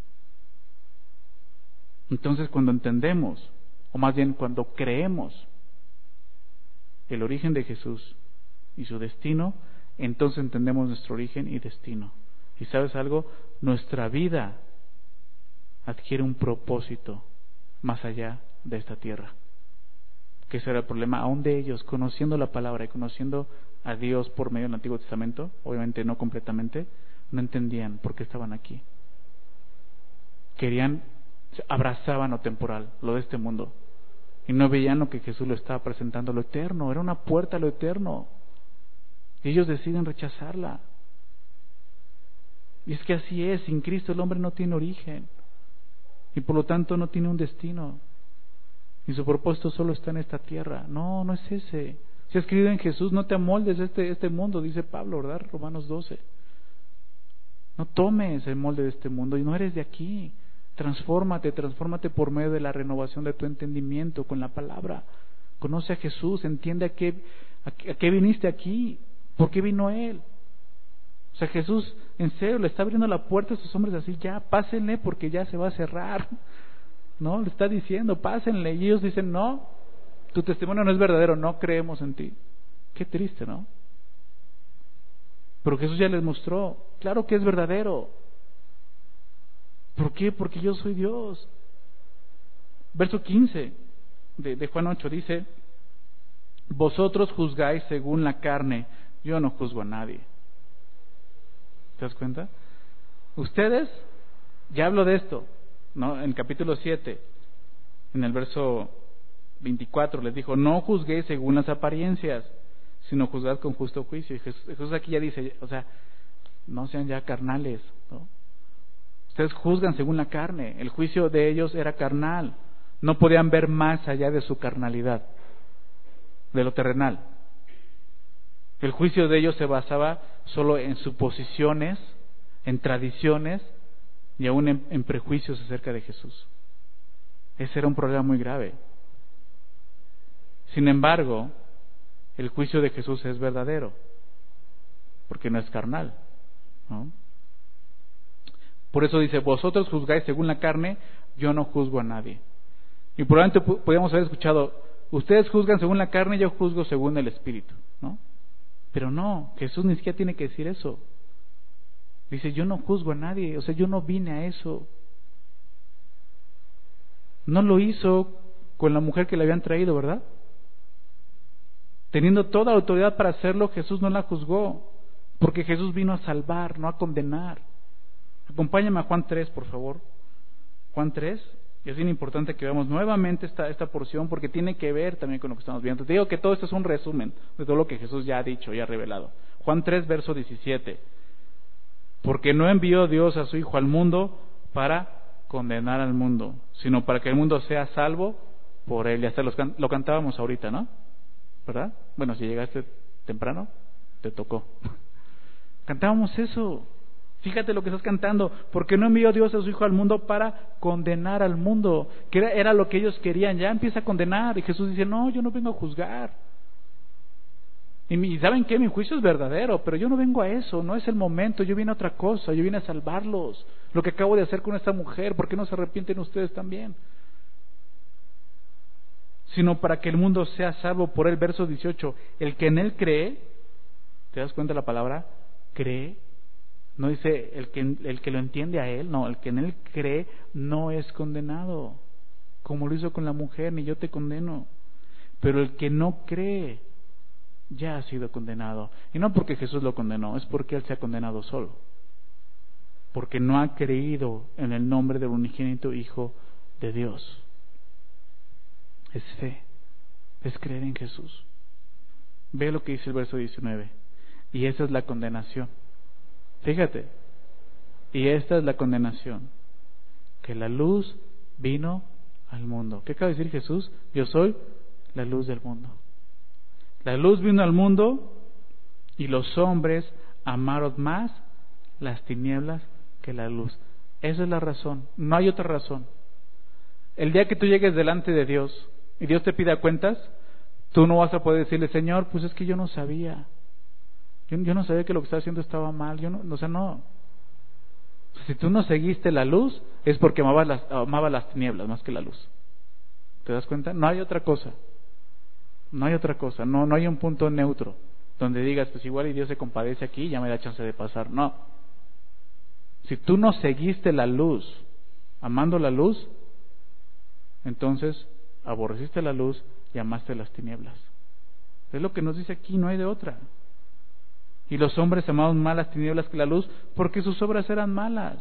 Entonces cuando entendemos, o más bien cuando creemos el origen de Jesús y su destino, entonces entendemos nuestro origen y destino. Y ¿sabes algo? Nuestra vida adquiere un propósito más allá de esta tierra. Que ese era el problema aún de ellos, conociendo la palabra y conociendo a Dios por medio del Antiguo Testamento, obviamente no completamente, no entendían por qué estaban aquí. Abrazaban lo temporal, lo de este mundo, y no veían lo que Jesús lo estaba presentando, lo eterno, era una puerta a lo eterno, y ellos deciden rechazarla. Y es que así es, sin Cristo el hombre no tiene origen, y por lo tanto no tiene un destino, y su propósito solo está en esta tierra. No, no es ese. Si has creído en Jesús, no te amoldes a este mundo, dice Pablo, ¿verdad? Romanos 12. No tomes el molde de este mundo, y no eres de aquí. Transfórmate por medio de la renovación de tu entendimiento con la palabra. Conoce a Jesús, entiende a qué viniste aquí, por qué vino Él. O sea, Jesús en serio le está abriendo la puerta a esos hombres así, ya, pásenle porque ya se va a cerrar. No, le está diciendo, pásenle, y ellos dicen, no, tu testimonio no es verdadero, no creemos en ti. Qué triste, ¿no? Pero Jesús ya les mostró, claro que es verdadero. ¿Por qué? Porque yo soy Dios. Verso 15 de Juan 8 dice, vosotros juzgáis según la carne, yo no juzgo a nadie. ¿Te das cuenta? Ustedes, ya hablo de esto, ¿no? En capítulo 7, en el verso 24 les dijo, no juzguéis según las apariencias, sino juzgad con justo juicio. Y Jesús aquí ya dice, o sea, no sean ya carnales, ¿no? Ustedes juzgan según la carne. El juicio de ellos era carnal. No podían ver más allá de su carnalidad, de lo terrenal. El juicio de ellos se basaba solo en suposiciones, en tradiciones y aún en prejuicios acerca de Jesús. Ese era un problema muy grave. Sin embargo, el juicio de Jesús es verdadero, porque no es carnal, ¿no? Por eso dice, vosotros juzgáis según la carne, yo no juzgo a nadie. Y probablemente podríamos haber escuchado, ustedes juzgan según la carne, yo juzgo según el Espíritu, ¿no? Pero no, Jesús ni siquiera tiene que decir eso. Dice, yo no juzgo a nadie, o sea, yo no vine a eso. No lo hizo con la mujer que le habían traído, ¿verdad? Teniendo toda la autoridad para hacerlo, Jesús no la juzgó, porque Jesús vino a salvar, no a condenar. Acompáñame a Juan 3, por favor. Juan 3, y es bien importante que veamos nuevamente esta porción, porque tiene que ver también con lo que estamos viendo. Te digo que todo esto es un resumen de todo lo que Jesús ya ha dicho y ha revelado. Juan 3, verso 17. Porque no envió Dios a su Hijo al mundo para condenar al mundo, sino para que el mundo sea salvo por él. Y hasta lo cantábamos ahorita, ¿no? ¿Verdad? Bueno, si llegaste temprano, te tocó. Cantábamos eso. Fíjate lo que estás cantando. Porque no envió Dios a su Hijo al mundo para condenar al mundo, que era lo que ellos querían. Ya empieza a condenar. Y Jesús dice, no, yo no vengo a juzgar. Y ¿saben qué? Mi juicio es verdadero, pero yo no vengo a eso, no es el momento, yo vine a otra cosa, yo vine a salvarlos. Lo que acabo de hacer con esta mujer, ¿por qué no se arrepienten ustedes también? Sino para que el mundo sea salvo por él. Verso 18, el que en él cree, ¿te das cuenta de la palabra? Cree. No dice el que lo entiende a él, no, el que en él cree no es condenado, como lo hizo con la mujer, ni yo te condeno. Pero el que no cree ya ha sido condenado. Y no porque Jesús lo condenó, es porque él se ha condenado solo. Porque no ha creído en el nombre del unigénito Hijo de Dios. Es fe, es creer en Jesús. Ve lo que dice el verso 19. Y esa es la condenación. Fíjate. Y esta es la condenación. Que la luz vino al mundo. ¿Qué acaba de decir Jesús? Yo soy la luz del mundo. La luz vino al mundo y los hombres amaron más las tinieblas que la luz. Esa es la razón, no hay otra razón. El día que tú llegues delante de Dios y Dios te pida cuentas, tú no vas a poder decirle, Señor, pues es que yo no sabía. Yo no sabía que lo que estaba haciendo estaba mal. No. Si tú no seguiste la luz, es porque amabas las tinieblas más que la luz. ¿Te das cuenta? No hay otra cosa. No hay otra cosa, no hay un punto neutro donde digas, pues igual y Dios se compadece aquí y ya me da chance de pasar. No. Si tú no seguiste la luz, amando la luz, entonces aborreciste la luz y amaste las tinieblas. Es lo que nos dice aquí, no hay de otra. Y los hombres amaban más las tinieblas que la luz porque sus obras eran malas.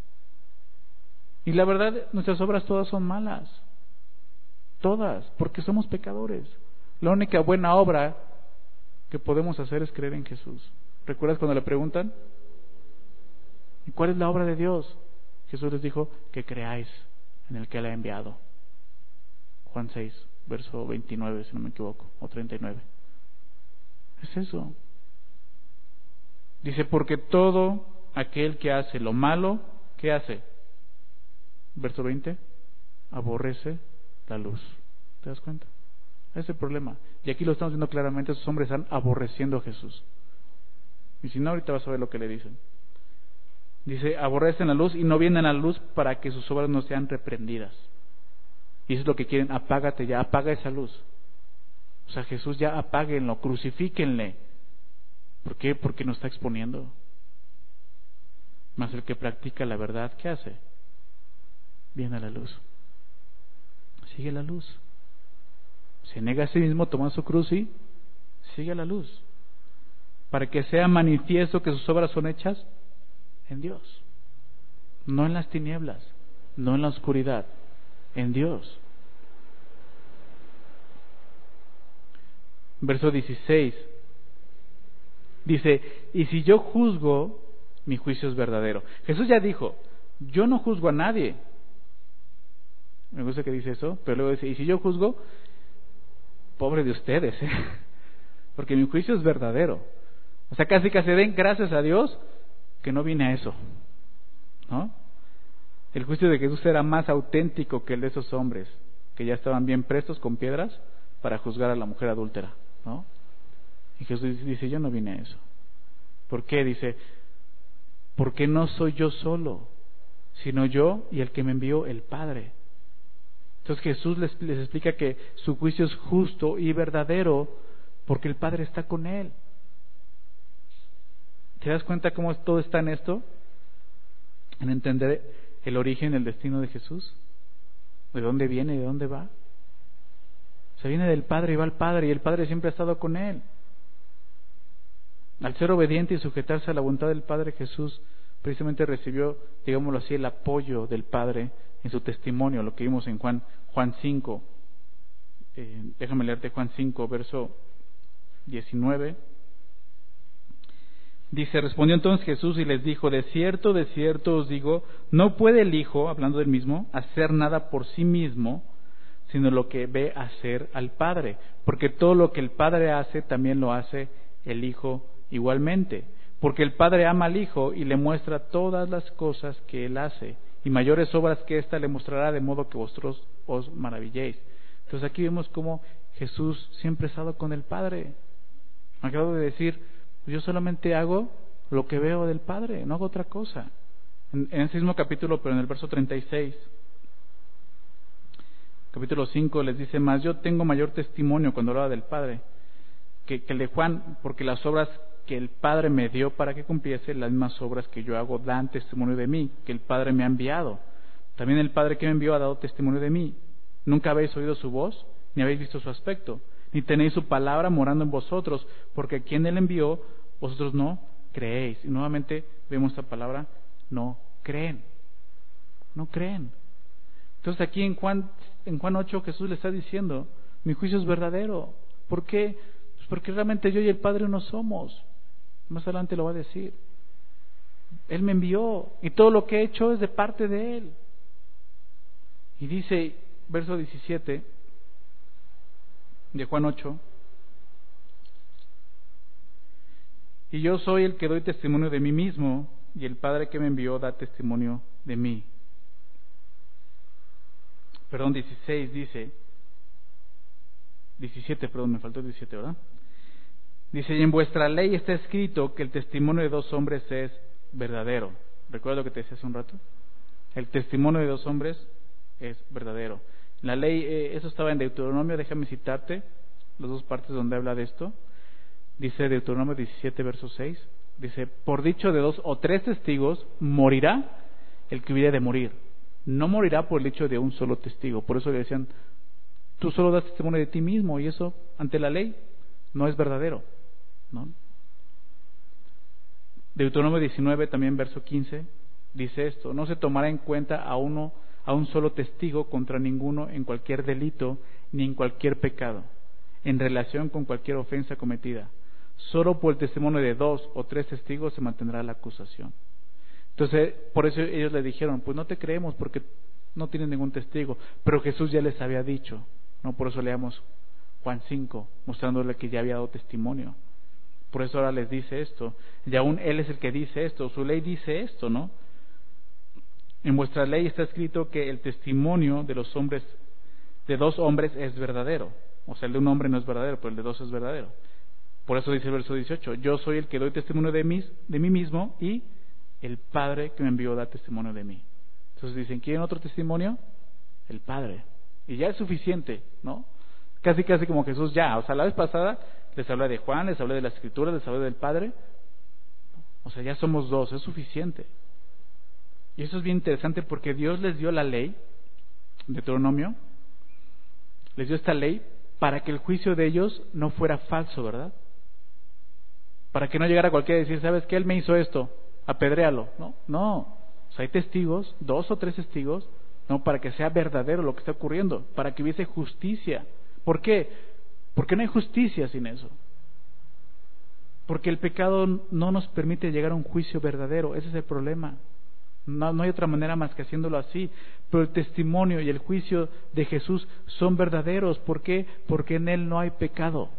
Y la verdad, nuestras obras todas son malas. Todas, porque somos pecadores. La única buena obra que podemos hacer es creer en Jesús. ¿Recuerdas cuando le preguntan? ¿Y cuál es la obra de Dios? Jesús les dijo que creáis en el que Él ha enviado. Juan 6, verso 29, si no me equivoco, o 39. Es eso. Dice, porque todo aquel que hace lo malo, ¿qué hace? Verso 20, aborrece la luz. ¿Te das cuenta? Ese es el problema. Y aquí lo estamos viendo claramente, esos hombres están aborreciendo a Jesús. Y si no, ahorita vas a ver lo que le dicen. Dice, aborrecen la luz y no vienen a la luz para que sus obras no sean reprendidas. Y eso es lo que quieren, apágate ya, apaga esa luz. O sea, Jesús ya apáguenlo, crucifíquenle. ¿Por qué? Porque nos está exponiendo. Mas el que practica la verdad, ¿qué hace? Viene a la luz. Sigue la luz. Se niega a sí mismo, toma su cruz y sigue a la luz. Para que sea manifiesto que sus obras son hechas en Dios. No en las tinieblas, no en la oscuridad, en Dios. Verso 16. Dice, y si yo juzgo, mi juicio es verdadero. Jesús ya dijo, yo no juzgo a nadie. Me gusta que dice eso, pero luego dice, y si yo juzgo, pobre de ustedes, porque mi juicio es verdadero. O sea, casi den gracias a Dios que no vine a eso, ¿no? El juicio de Jesús era más auténtico que el de esos hombres que ya estaban bien prestos con piedras para juzgar a la mujer adúltera, ¿no? Y Jesús dice, yo no vine a eso. ¿Por qué? Dice, porque no soy yo solo, sino yo y el que me envió, el Padre. Entonces Jesús les explica que su juicio es justo y verdadero porque el Padre está con él. ¿Te das cuenta cómo todo está en esto? En entender el origen, el destino de Jesús. ¿De dónde viene y de dónde va? Se viene del Padre y va al Padre, y el Padre siempre ha estado con él. Al ser obediente y sujetarse a la voluntad del Padre, Jesús precisamente recibió, digámoslo así, el apoyo del Padre en su testimonio, lo que vimos en Juan 5. Déjame leerte Juan 5, verso 19. Dice, respondió entonces Jesús y les dijo, de cierto os digo, no puede el Hijo, hablando del mismo, hacer nada por sí mismo, sino lo que ve hacer al Padre. Porque todo lo que el Padre hace, también lo hace el Hijo igualmente. Porque el Padre ama al Hijo y le muestra todas las cosas que Él hace. Y mayores obras que ésta le mostrará, de modo que vosotros os maravilléis. Entonces aquí vemos cómo Jesús siempre ha estado con el Padre. Acabo de decir, yo solamente hago lo que veo del Padre, no hago otra cosa. En ese mismo capítulo, pero en el verso 36, capítulo 5, les dice, mas yo tengo mayor testimonio, cuando hablaba del Padre, que el de Juan, porque las obras que el Padre me dio para que cumpliese, las mismas obras que yo hago dan testimonio de mí, que el Padre me ha enviado. También el Padre que me envió ha dado testimonio de mí. Nunca habéis oído su voz, ni habéis visto su aspecto, ni tenéis su palabra morando en vosotros, porque quien Él envió, vosotros no creéis. Y nuevamente vemos esta palabra, no creen. No creen. Entonces aquí en Juan 8 Jesús le está diciendo, mi juicio es verdadero. ¿Por qué? Pues porque realmente yo y el Padre no somos. Más adelante lo va a decir. Él me envió y todo lo que he hecho es de parte de Él. Y dice, verso 17 de Juan 8, y yo soy el que doy testimonio de mí mismo, y el Padre que me envió da testimonio de mí. 17, me faltó 17, ¿verdad? Dice, y en vuestra ley está escrito que el testimonio de dos hombres es verdadero. ¿Recuerdas lo que te decía hace un rato? El testimonio de dos hombres es verdadero. La ley, eso estaba en Deuteronomio, déjame citarte las dos partes donde habla de esto. Dice Deuteronomio 17, verso 6, dice, por dicho de 2 o 3 testigos morirá el que hubiere de morir. No morirá por el dicho de un solo testigo. Por eso le decían, tú solo das testimonio de ti mismo, y eso ante la ley no es verdadero, ¿no? Deuteronomio 19, también verso 15, dice esto, no se tomará en cuenta a un solo testigo contra ninguno en cualquier delito ni en cualquier pecado, en relación con cualquier ofensa cometida. Solo por el testimonio de 2 o 3 testigos se mantendrá la acusación. Entonces, por eso ellos le dijeron, pues no te creemos porque no tienes ningún testigo. Pero Jesús ya les había dicho, ¿no? Por eso leamos Juan 5, mostrándole que ya había dado testimonio. Por eso ahora les dice esto. Y aún Él es el que dice esto, su ley dice esto, ¿no? En vuestra ley está escrito que el testimonio de los hombres, de 2 hombres es verdadero. O sea, el de un hombre no es verdadero, pero el de 2 es verdadero. Por eso dice el verso 18, yo soy el que doy testimonio de mí mismo, y el Padre que me envió da testimonio de mí. Entonces dicen, ¿quieren otro testimonio? El Padre. Y ya es suficiente, ¿no? Casi como Jesús ya. O sea, la vez pasada les hablé de Juan, les hablé de la Escritura, les hablé del Padre. O sea, ya somos 2, es suficiente. Y eso es bien interesante porque Dios les dio la ley, Deuteronomio, les dio esta ley para que el juicio de ellos no fuera falso, ¿verdad? Para que no llegara cualquiera a decir, ¿sabes qué? Él me hizo esto, apedréalo. No. O sea, hay testigos, 2 o 3 testigos, no, para que sea verdadero lo que está ocurriendo, para que hubiese justicia. ¿Por qué? Porque no hay justicia sin eso. Porque el pecado no nos permite llegar a un juicio verdadero, ese es el problema. No hay otra manera más que haciéndolo así. Pero el testimonio y el juicio de Jesús son verdaderos. ¿Por qué? Porque en Él no hay pecado.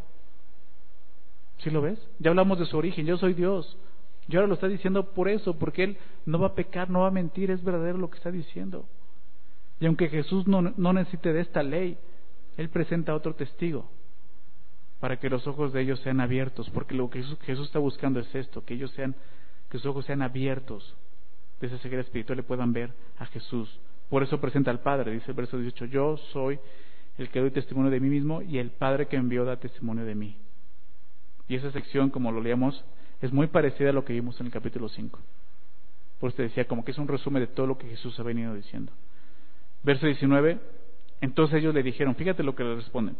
¿Sí lo ves? Ya hablamos de su origen, yo soy Dios. Y ahora lo está diciendo por eso, porque Él no va a pecar, no va a mentir, es verdadero lo que está diciendo. Y aunque Jesús no necesite de esta ley, Él presenta a otro testigo para que los ojos de ellos sean abiertos, porque lo que Jesús está buscando es esto, que sus ojos sean abiertos, de esa ceguera espiritual, le puedan ver a Jesús. Por eso presenta al Padre, dice el verso 18, yo soy el que doy testimonio de mí mismo, y el Padre que me envió da testimonio de mí. Y esa sección, como lo leíamos, es muy parecida a lo que vimos en el capítulo 5. Por eso te decía, como que es un resumen de todo lo que Jesús ha venido diciendo. Verso 19, entonces ellos le dijeron, fíjate lo que le responden,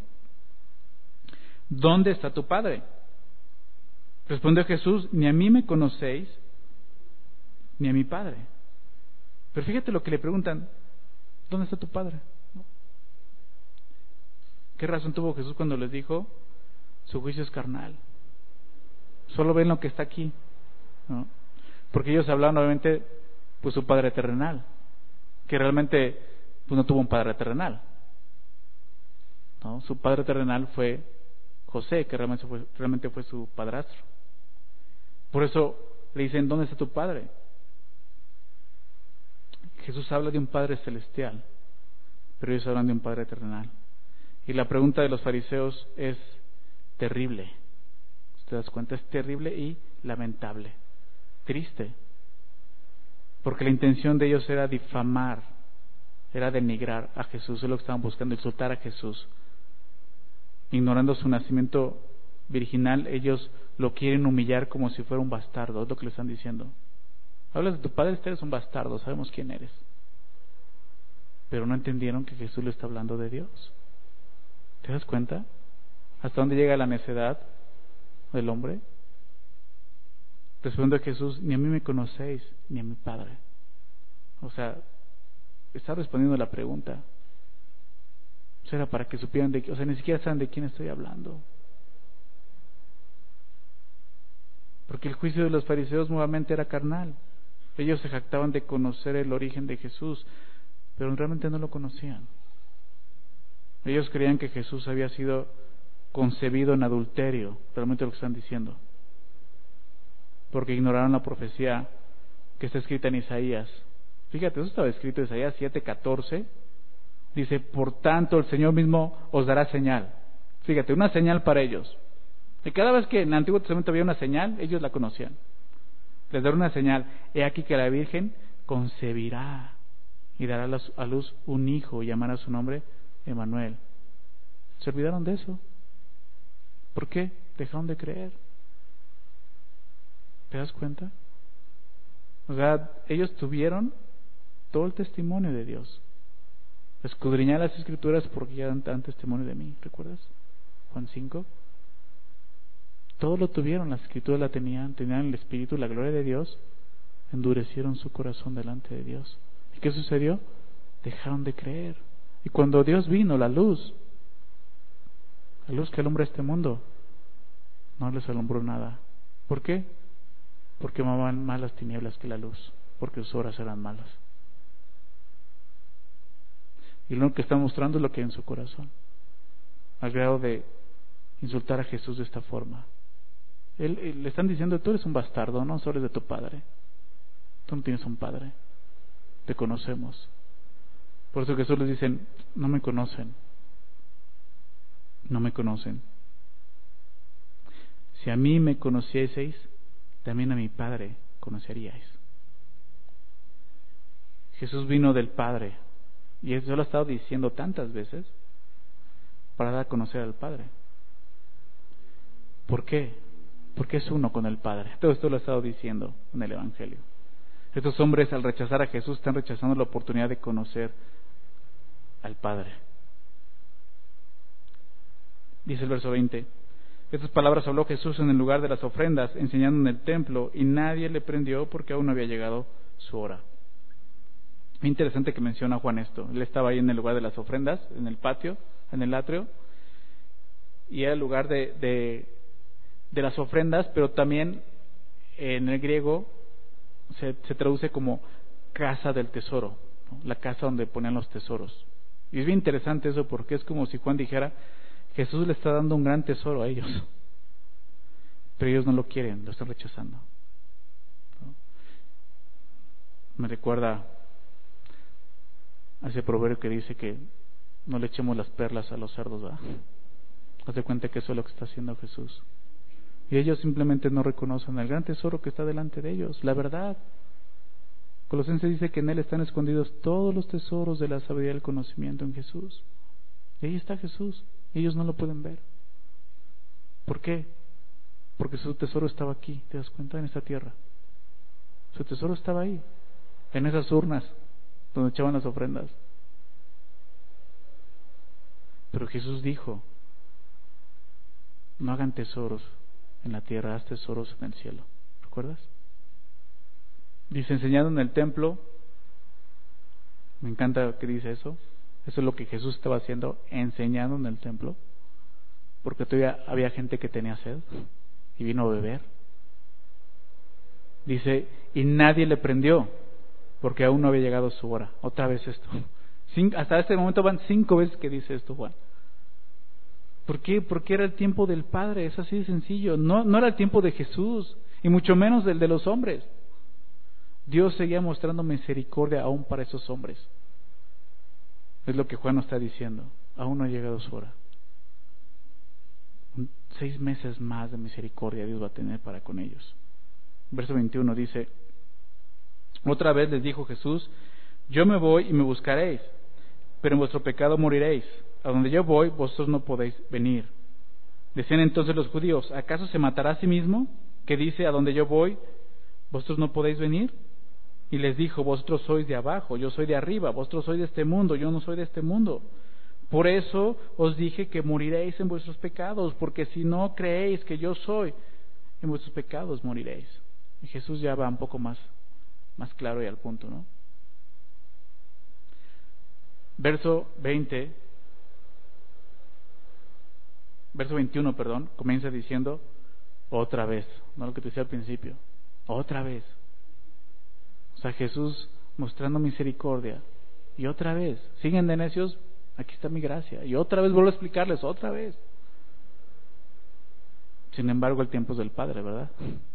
¿dónde está tu Padre? Respondió Jesús, ni a mí me conocéis, ni a mi Padre. Pero fíjate lo que le preguntan, ¿dónde está tu Padre? ¿Qué razón tuvo Jesús cuando les dijo, su juicio es carnal? Solo ven lo que está aquí, ¿no? Porque ellos hablaban obviamente pues su padre terrenal, que realmente pues no tuvo un padre terrenal, ¿no? Su padre terrenal fue José, que realmente fue su padrastro. Por eso le dicen, ¿dónde está tu padre? Jesús habla de un padre celestial, pero ellos hablan de un padre terrenal. Y la pregunta de los fariseos es terrible. ¿Te das cuenta? Es terrible y lamentable, triste, porque la intención de ellos era difamar, era denigrar a Jesús. Es lo que estaban buscando, insultar a Jesús. Ignorando su nacimiento virginal, ellos lo quieren humillar como si fuera un bastardo. Es lo que le están diciendo. Hablas de tu padre, este eres un bastardo, sabemos quién eres. Pero no entendieron que Jesús le está hablando de Dios. ¿Te das cuenta? ¿Hasta dónde llega la necedad del hombre? Responde a Jesús, ni a mí me conocéis, ni a mi Padre. O sea, está respondiendo a la pregunta. O sea, era para que supieran de, o sea, ni siquiera saben de quién estoy hablando. Porque el juicio de los fariseos nuevamente era carnal. Ellos se jactaban de conocer el origen de Jesús, pero realmente no lo conocían. Ellos creían que Jesús había sido concebido en adulterio, realmente lo que están diciendo, porque ignoraron la profecía que está escrita en Isaías. Fíjate, eso estaba escrito en Isaías 7:14. Dice, por tanto el Señor mismo os dará señal. Fíjate, una señal para ellos. Y cada vez que en el Antiguo Testamento había una señal, ellos la conocían. Les dará una señal. He aquí que la Virgen concebirá y dará a luz un hijo y llamará su nombre Emmanuel. ¿Se olvidaron de eso? ¿Por qué? Dejaron de creer. ¿Te das cuenta? O sea, ellos tuvieron todo el testimonio de Dios. Escudriñar las Escrituras porque ya dan testimonio de mí. ¿Recuerdas? Juan 5. Todo lo tuvieron, las Escrituras la tenían el Espíritu, la gloria de Dios. Endurecieron su corazón delante de Dios. ¿Y qué sucedió? Dejaron de creer. Y cuando Dios vino, la luz que alumbra este mundo, no les alumbró nada. ¿Por qué? Porque amaban más las tinieblas que la luz, porque sus obras eran malas. Y lo que está mostrando es lo que hay en su corazón, al grado de insultar a Jesús de esta forma. Le están diciendo, tú eres un bastardo, no solo eres de tu padre. Tú no tienes un padre. Te conocemos. Por eso Jesús les dice, no me conocen. No me conocen. Si a mí me conocieseis, también a mi Padre conoceríais. Jesús vino del Padre, y eso lo ha estado diciendo tantas veces, para dar a conocer al Padre. ¿Por qué? Porque es uno con el Padre. Todo esto lo ha estado diciendo en el Evangelio. Estos hombres, al rechazar a Jesús, están rechazando la oportunidad de conocer al Padre. Dice el verso 20. Estas palabras habló Jesús en el lugar de las ofrendas, enseñando en el templo, y nadie le prendió porque aún no había llegado su hora. Es interesante que menciona Juan esto. Él estaba ahí en el lugar de las ofrendas, en el patio, en el atrio, y era el lugar de las ofrendas, pero también en el griego se traduce como casa del tesoro, ¿no? La casa donde ponían los tesoros. Y es bien interesante eso porque es como si Juan dijera, Jesús le está dando un gran tesoro a ellos, pero ellos no lo quieren, lo están rechazando, ¿no? Me recuerda a ese proverbio que dice que no le echemos las perlas a los cerdos, ¿verdad? Haz de cuenta que eso es lo que está haciendo Jesús. Y ellos simplemente no reconocen el gran tesoro que está delante de ellos, la verdad. Colosenses dice que en Él están escondidos todos los tesoros de la sabiduría y el conocimiento en Jesús. Y ahí está Jesús. Ellos no lo pueden ver. ¿Por qué? Porque su tesoro estaba aquí, ¿te das cuenta? En esta tierra. Su tesoro estaba ahí, en esas urnas donde echaban las ofrendas. Pero Jesús dijo, no hagan tesoros en la tierra, haz tesoros en el cielo. ¿Recuerdas? Dice, enseñando en el templo. Me encanta que dice eso. Eso es lo que Jesús estaba haciendo, enseñando en el templo, porque todavía había gente que tenía sed y vino a beber. Dice, y nadie le prendió, porque aún no había llegado su hora. Otra vez esto. Hasta este momento van 5 veces que dice esto Juan. ¿Por qué? Porque era el tiempo del Padre, es así de sencillo. No era el tiempo de Jesús, y mucho menos el de los hombres. Dios seguía mostrando misericordia aún para esos hombres. Es lo que Juan nos está diciendo. Aún no ha llegado su hora. 6 meses más de misericordia Dios va a tener para con ellos. Verso 21 dice, otra vez les dijo Jesús, yo me voy y me buscaréis, pero en vuestro pecado moriréis. A donde yo voy, vosotros no podéis venir. Decían entonces los judíos, ¿acaso se matará a sí mismo? Que dice, a donde yo voy, vosotros no podéis venir. Y les dijo, vosotros sois de abajo, yo soy de arriba, vosotros sois de este mundo, yo no soy de este mundo. Por eso os dije que moriréis en vuestros pecados, porque si no creéis que yo soy, en vuestros pecados moriréis. Y Jesús ya va un poco más claro y al punto, ¿no? Verso 21, comienza diciendo, otra vez, no lo que te decía al principio, otra vez. O sea, Jesús mostrando misericordia, y otra vez, siguen de necios, aquí está mi gracia, y otra vez vuelvo a explicarles, otra vez. Sin embargo, el tiempo es del Padre, ¿verdad?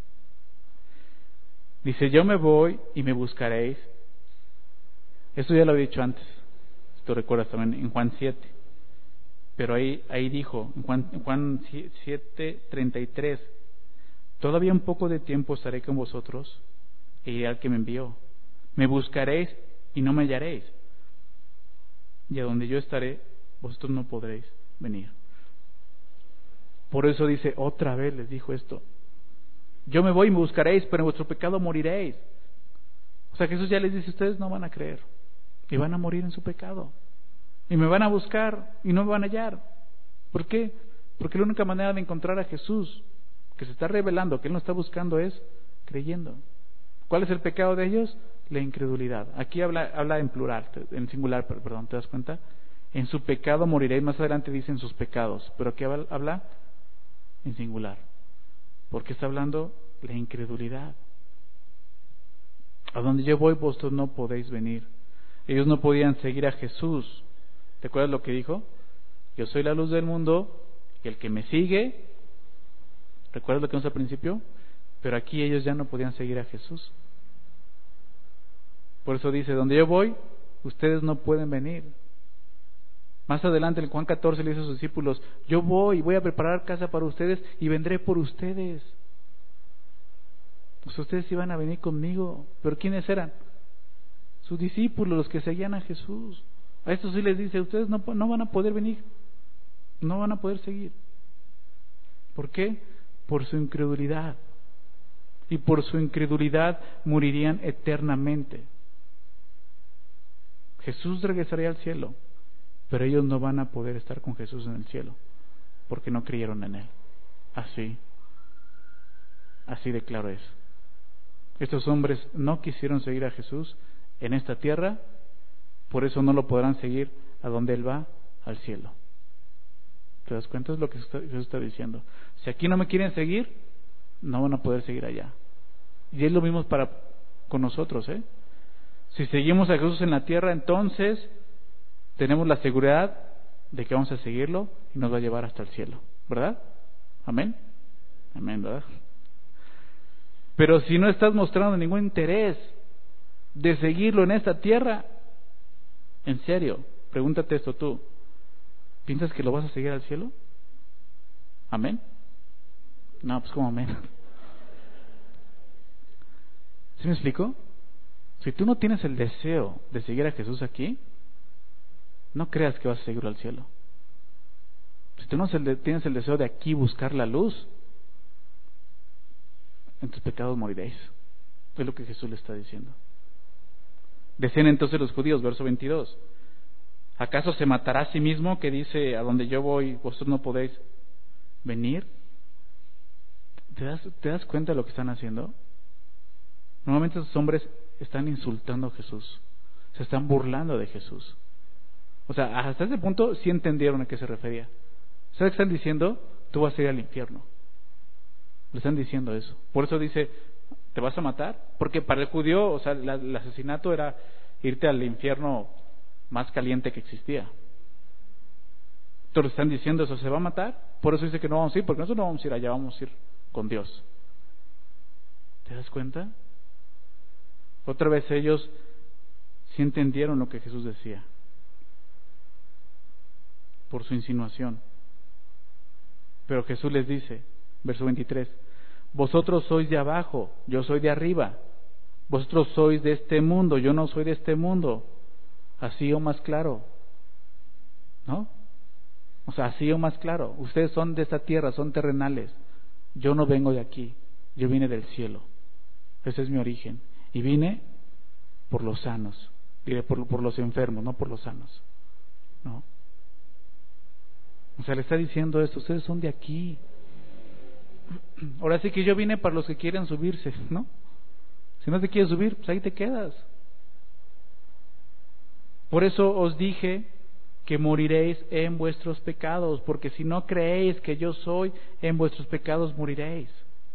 Dice, yo me voy y me buscaréis. Esto ya lo he dicho antes, si tú recuerdas también en Juan 7. Pero ahí dijo, en Juan 7:33, todavía un poco de tiempo estaré con vosotros e iré al que me envió. Me buscaréis y no me hallaréis. Y a donde yo estaré, vosotros no podréis venir. Por eso dice, otra vez les dijo esto. Yo me voy y me buscaréis, pero en vuestro pecado moriréis. O sea, Jesús ya les dice, ustedes no van a creer y van a morir en su pecado. Y me van a buscar y no me van a hallar. ¿Por qué? Porque la única manera de encontrar a Jesús, que se está revelando, que Él no está buscando, es creyendo. ¿Cuál es el pecado de ellos? La incredulidad. Aquí habla en plural, en singular, perdón, ¿te das cuenta? En su pecado moriréis. Más adelante dice en sus pecados, pero aquí habla en singular. ¿Por qué está hablando? La incredulidad. A donde yo voy, vosotros no podéis venir. Ellos no podían seguir a Jesús. ¿Te acuerdas lo que dijo? Yo soy la luz del mundo y el que me sigue, ¿recuerdas lo que vimos al principio? Pero aquí ellos ya no podían seguir a Jesús. Por eso dice, donde yo voy, ustedes no pueden venir. Más adelante en Juan 14 le dice a sus discípulos, yo voy a preparar casa para ustedes y vendré por ustedes. Pues ustedes iban a venir conmigo. ¿Pero quiénes eran? Sus discípulos, los que seguían a Jesús. A estos sí les dice, ustedes no van a poder venir, no van a poder seguir. ¿Por qué? Por su incredulidad. Y por su incredulidad morirían eternamente. Jesús regresaría al cielo, pero ellos no van a poder estar con Jesús en el cielo, porque no creyeron en Él. Así de claro es. Estos hombres no quisieron seguir a Jesús en esta tierra, por eso no lo podrán seguir a donde Él va, al cielo. ¿Te das cuenta? Es lo que Jesús está diciendo. Si aquí no me quieren seguir, no van a poder seguir allá. Y es lo mismo con nosotros, ¿eh? Si seguimos a Jesús en la tierra, entonces tenemos la seguridad de que vamos a seguirlo y nos va a llevar hasta el cielo, ¿verdad? Amén. Amén, ¿verdad? Pero si no estás mostrando ningún interés de seguirlo en esta tierra, en serio, pregúntate esto tú, ¿piensas que lo vas a seguir al cielo? ¿Amén? No, pues ¿cómo amén? ¿Sí me explico? Si tú no tienes el deseo de seguir a Jesús aquí, no creas que vas a seguirlo al cielo. Si tú no tienes el deseo de aquí buscar la luz, en tus pecados moriréis. Es lo que Jesús le está diciendo. Decían entonces los judíos, verso 22, ¿acaso se matará a sí mismo que dice, a donde yo voy, vosotros no podéis venir? ¿Te das cuenta de lo que están haciendo? Normalmente esos hombres están insultando a Jesús, se están burlando de Jesús. O sea, hasta ese punto sí entendieron a qué se refería. ¿Sabes qué están diciendo? Tú vas a ir al infierno. Le están diciendo eso. Por eso dice, ¿Te vas a matar? Porque para el judío, o sea, el asesinato era irte al infierno más caliente que existía. Entonces están diciendo eso, ¿se va a matar? Por eso dice que no vamos a ir, porque nosotros no vamos a ir allá, vamos a ir con Dios. ¿Te das cuenta? Otra vez ellos sí entendieron lo que Jesús decía por su insinuación. Pero Jesús les dice, verso 23, vosotros sois de abajo, yo soy de arriba. Vosotros sois de este mundo, yo no soy de este mundo. Así o más claro, ¿no? O sea, así o más claro. Ustedes son de esta tierra, son terrenales. Yo no vengo de aquí, yo vine del cielo. Ese es mi origen. Y vine por los sanos, diré por los enfermos, no por los sanos, ¿no? O sea, le está diciendo esto, ustedes son de aquí. Ahora sí que yo vine para los que quieren subirse, ¿no? Si no te quieres subir, pues ahí te quedas. Por eso os dije que moriréis en vuestros pecados, porque si no creéis que yo soy, en vuestros pecados moriréis.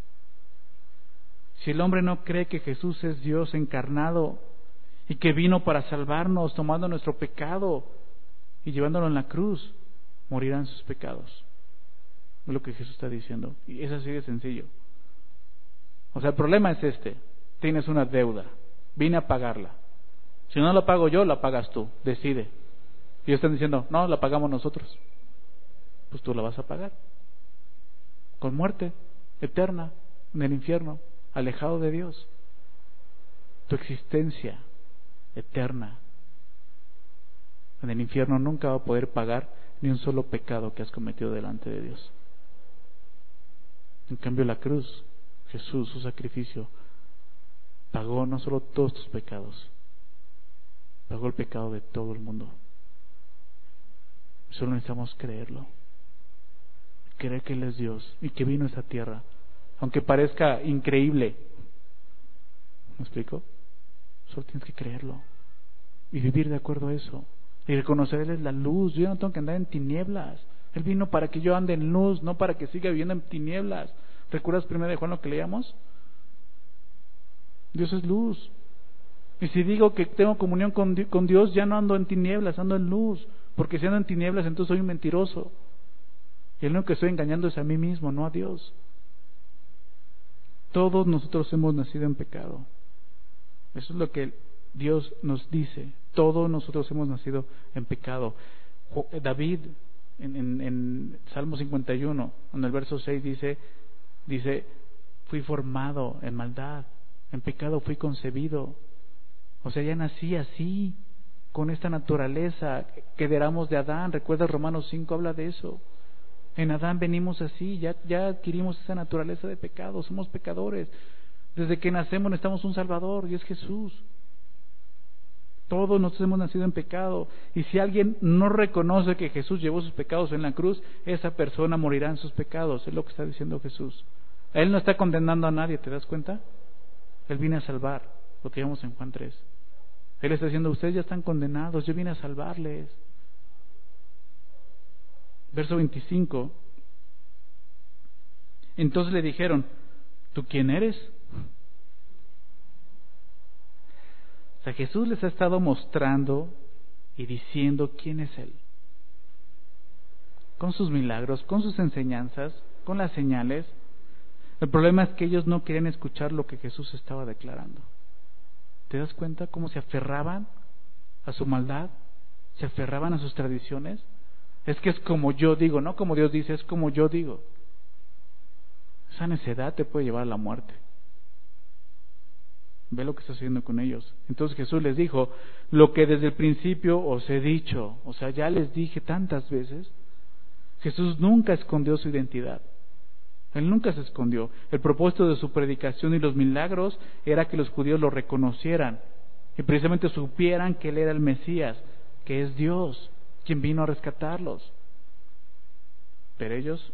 Si el hombre no cree que Jesús es Dios encarnado y que vino para salvarnos, tomando nuestro pecado y llevándolo en la cruz, morirá en sus pecados. Es lo que Jesús está diciendo. Y es así de sencillo. O sea, el problema es este. Tienes una deuda. Vine a pagarla. Si no la pago yo, la pagas tú. Decide. Y ellos están diciendo, no, la pagamos nosotros. Pues tú la vas a pagar. Con muerte eterna en el infierno, alejado de Dios. Tu existencia eterna en el infierno nunca va a poder pagar ni un solo pecado que has cometido delante de Dios. En cambio, la cruz, Jesús, su sacrificio, pagó no solo todos tus pecados, pagó el pecado de todo el mundo. Solo necesitamos creerlo, creer que Él es Dios y que vino a esta tierra, aunque parezca increíble. ¿Me explico? Solo tienes que creerlo y vivir de acuerdo a eso y reconocer Él es la luz. Yo no tengo que andar en tinieblas. Él vino para que yo ande en luz, no para que siga viviendo en tinieblas. ¿Recuerdas 1 Juan lo que leíamos? Dios es luz. Y si digo que tengo comunión con Dios, ya no ando en tinieblas, ando en luz. Porque si ando en tinieblas, entonces soy un mentiroso. Y el único que estoy engañando es a mí mismo, no a Dios. Todos nosotros hemos nacido en pecado. Eso es lo que Dios nos dice. Todos nosotros hemos nacido en pecado. David, en Salmo 51, en el verso 6 dice, fui formado en maldad, en pecado fui concebido. O sea, ya nací así, con esta naturaleza que heredamos de Adán. Recuerda Romanos 5 habla de eso. En Adán venimos así, ya adquirimos esa naturaleza de pecado, somos pecadores. Desde que nacemos necesitamos un Salvador y es Jesús. Todos nosotros hemos nacido en pecado, y si alguien no reconoce que Jesús llevó sus pecados en la cruz, esa persona morirá en sus pecados. Es lo que está diciendo Jesús. Él no está condenando a nadie, ¿te das cuenta? Él viene a salvar, lo que vemos en Juan 3. Él está diciendo, ustedes ya están condenados, yo vine a salvarles. Verso 25. Entonces le dijeron, ¿tú quién eres? O sea, Jesús les ha estado mostrando y diciendo quién es Él. Con sus milagros, con sus enseñanzas, con las señales. El problema es que ellos no querían escuchar lo que Jesús estaba declarando. ¿Te das cuenta cómo se aferraban a su maldad? ¿Se aferraban a sus tradiciones? Es que es como yo digo, no como Dios dice, es como yo digo. Esa necedad te puede llevar a la muerte. Ve lo que está sucediendo con ellos. Entonces Jesús les dijo, lo que desde el principio os he dicho, o sea, ya les dije tantas veces. Jesús nunca escondió su identidad. Él nunca se escondió. El propósito de su predicación y los milagros era que los judíos lo reconocieran y precisamente supieran que Él era el Mesías, que es Dios, quien vino a rescatarlos. Pero ellos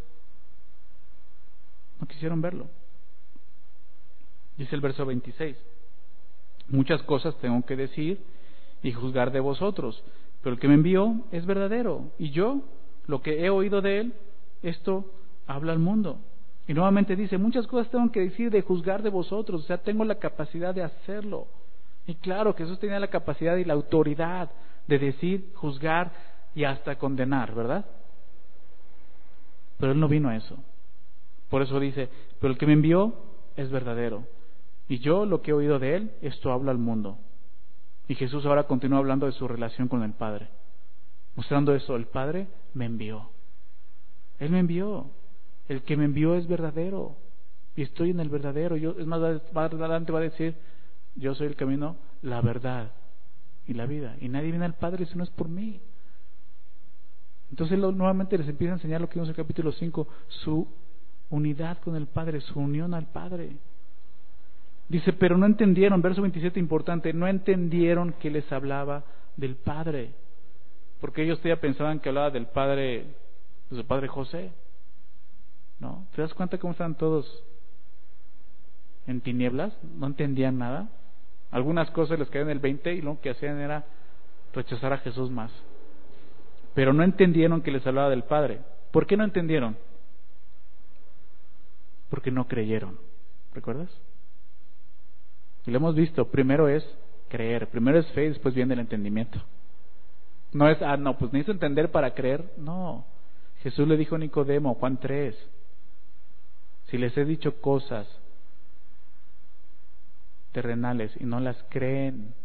no quisieron verlo. Dice el verso 26. Muchas cosas tengo que decir y juzgar de vosotros, pero el que me envió es verdadero, y yo, lo que he oído de Él, esto habla al mundo. Y nuevamente dice, muchas cosas tengo que decir de juzgar de vosotros, o sea, tengo la capacidad de hacerlo. Y claro, Jesús tenía la capacidad y la autoridad de decir, juzgar y hasta condenar, ¿verdad? Pero Él no vino a eso. Por eso dice, pero el que me envió es verdadero. Y yo lo que he oído de Él, esto hablo al mundo. Y Jesús ahora continúa hablando de su relación con el Padre. Mostrando eso, el Padre me envió. Él me envió. El que me envió es verdadero. Y estoy en el verdadero. Es más adelante va a decir, yo soy el camino, la verdad y la vida. Y nadie viene al Padre si no es por mí. Entonces nuevamente les empieza a enseñar lo que vimos en el capítulo 5, su unidad con el Padre, su unión al Padre. Dice, pero no entendieron, verso 27 importante, no entendieron que les hablaba del Padre. Porque ellos todavía pensaban que hablaba del Padre, pues del Padre José. ¿No? ¿Te das cuenta cómo están todos en tinieblas? No entendían nada. Algunas cosas les caían en el 20 y lo que hacían era rechazar a Jesús más. Pero no entendieron que les hablaba del Padre. ¿Por qué no entendieron? Porque no creyeron. ¿Recuerdas? Y lo hemos visto, primero es creer, primero es fe y después viene el entendimiento. No es, pues necesito entender para creer. No. Jesús le dijo a Nicodemo, Juan 3, si les he dicho cosas terrenales y no las creen,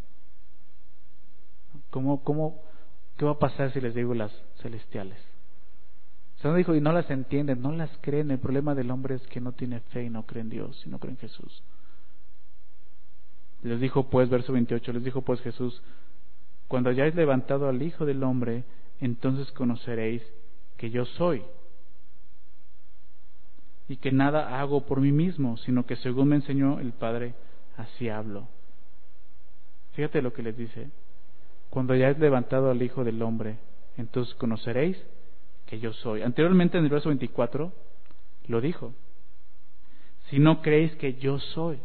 ¿qué va a pasar si les digo las celestiales? O sea, no dijo, y no las entienden, no las creen. El problema del hombre es que no tiene fe y no cree en Dios y no cree en Jesús. Les dijo pues, verso 28, les dijo pues Jesús, cuando hayáis levantado al Hijo del Hombre, entonces conoceréis que yo soy, y que nada hago por mí mismo, sino que según me enseñó el Padre, así hablo. Fíjate lo que les dice, cuando hayáis levantado al Hijo del Hombre, entonces conoceréis que yo soy. Anteriormente en el verso 24 lo dijo, si no creéis que yo soy,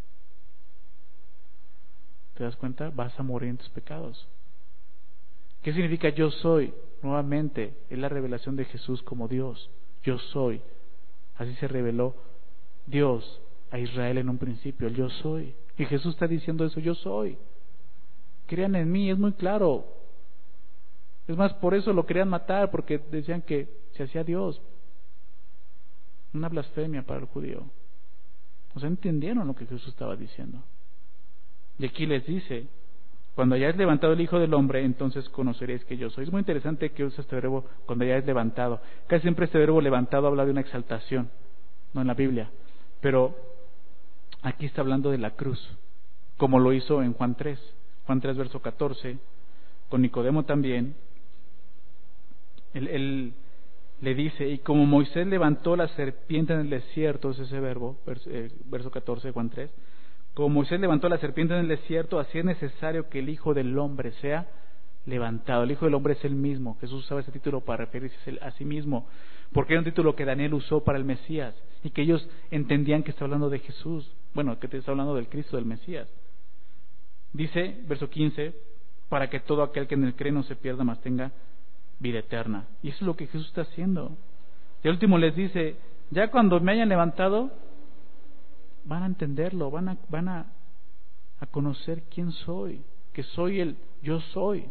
¿te das cuenta? Vas a morir en tus pecados. ¿Qué significa yo soy? Nuevamente, es la revelación de Jesús como Dios. Yo soy. Así se reveló Dios a Israel en un principio, el yo soy. Y Jesús está diciendo eso, yo soy. Crean en mí, es muy claro. Es más, por eso lo querían matar, porque decían que se hacía Dios. Una blasfemia para el judío. O sea, entendieron lo que Jesús estaba diciendo. Y aquí les dice, cuando hayáis levantado el Hijo del Hombre, entonces conoceréis que yo soy. Es muy interesante que usa este verbo, cuando hayáis levantado. Casi siempre este verbo levantado habla de una exaltación, no en la Biblia. Pero aquí está hablando de la cruz, como lo hizo en Juan 3. Juan 3, verso 14, con Nicodemo también. Él le dice, y como Moisés levantó la serpiente en el desierto, es ese verbo, verso 14 de Juan 3, como Moisés levantó la serpiente en el desierto, así es necesario que el Hijo del Hombre sea levantado. El Hijo del Hombre es el mismo. Jesús usaba ese título para referirse a sí mismo, porque era un título que Daniel usó para el Mesías, y que ellos entendían que está hablando de Jesús, bueno, que está hablando del Cristo, del Mesías. Dice, verso 15, para que todo aquel que en él cree no se pierda, mas tenga vida eterna. Y eso es lo que Jesús está haciendo. Y al último les dice, ya cuando me hayan levantado, van a entenderlo, van a conocer quién soy, que soy el yo soy.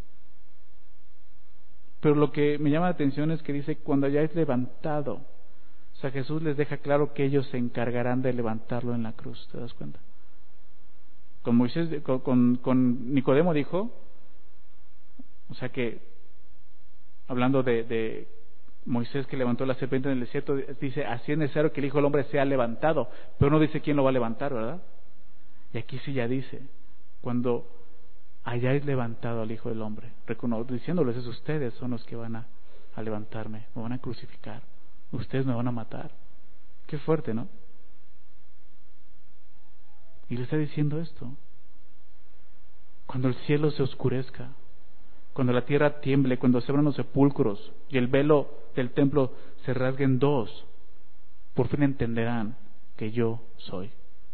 Pero lo que me llama la atención es que dice, cuando hayáis levantado. O sea, Jesús les deja claro que ellos se encargarán de levantarlo en la cruz, ¿te das cuenta? Con Moisés, con Nicodemo dijo, o sea que, hablando de Moisés que levantó la serpiente en el desierto, dice, así es necesario que el Hijo del Hombre sea levantado, pero no dice quién lo va a levantar, ¿verdad? Y aquí sí ya dice, cuando hayáis levantado al Hijo del Hombre, diciéndoles eso, ustedes son los que van a levantarme, me van a crucificar, ustedes me van a matar. Qué fuerte, ¿no? Y le está diciendo esto, cuando el cielo se oscurezca, cuando la tierra tiemble, cuando se abran los sepulcros y el velo del templo se rasgue en dos, por fin entenderán que yo soy.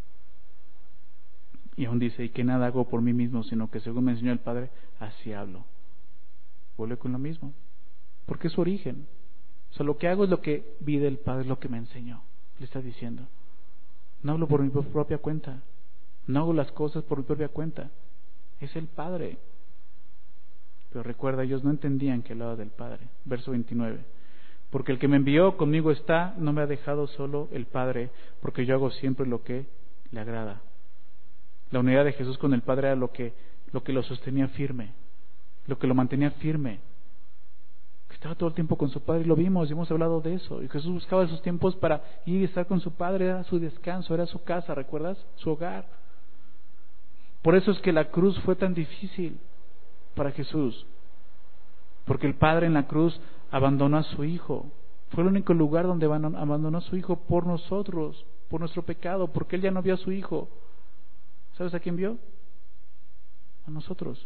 Y aún dice, y que nada hago por mí mismo, sino que según me enseñó el Padre, así hablo. Vuelve con lo mismo, porque es su origen. O sea, lo que hago es lo que vi del Padre, es lo que me enseñó. le está diciendo. No hablo por mi propia cuenta. No hago las cosas por mi propia cuenta. Es el Padre. Pero recuerda, ellos no entendían que hablaba del Padre. Verso 29. Porque el que me envió conmigo está, no me ha dejado solo el Padre, porque yo hago siempre lo que le agrada. La unidad de Jesús con el Padre era lo que lo sostenía firme, lo que lo mantenía firme. Que estaba todo el tiempo con su Padre, y lo vimos, y hemos hablado de eso. Y Jesús buscaba esos tiempos para ir y estar con su Padre, era su descanso, era su casa, ¿recuerdas? Su hogar. Por eso es que la cruz fue tan difícil para Jesús, porque el Padre en la cruz abandonó a su Hijo. Fue el único lugar donde abandonó a su Hijo por nosotros, por nuestro pecado, porque Él ya no vio a su Hijo. ¿Sabes a quién vio? A nosotros.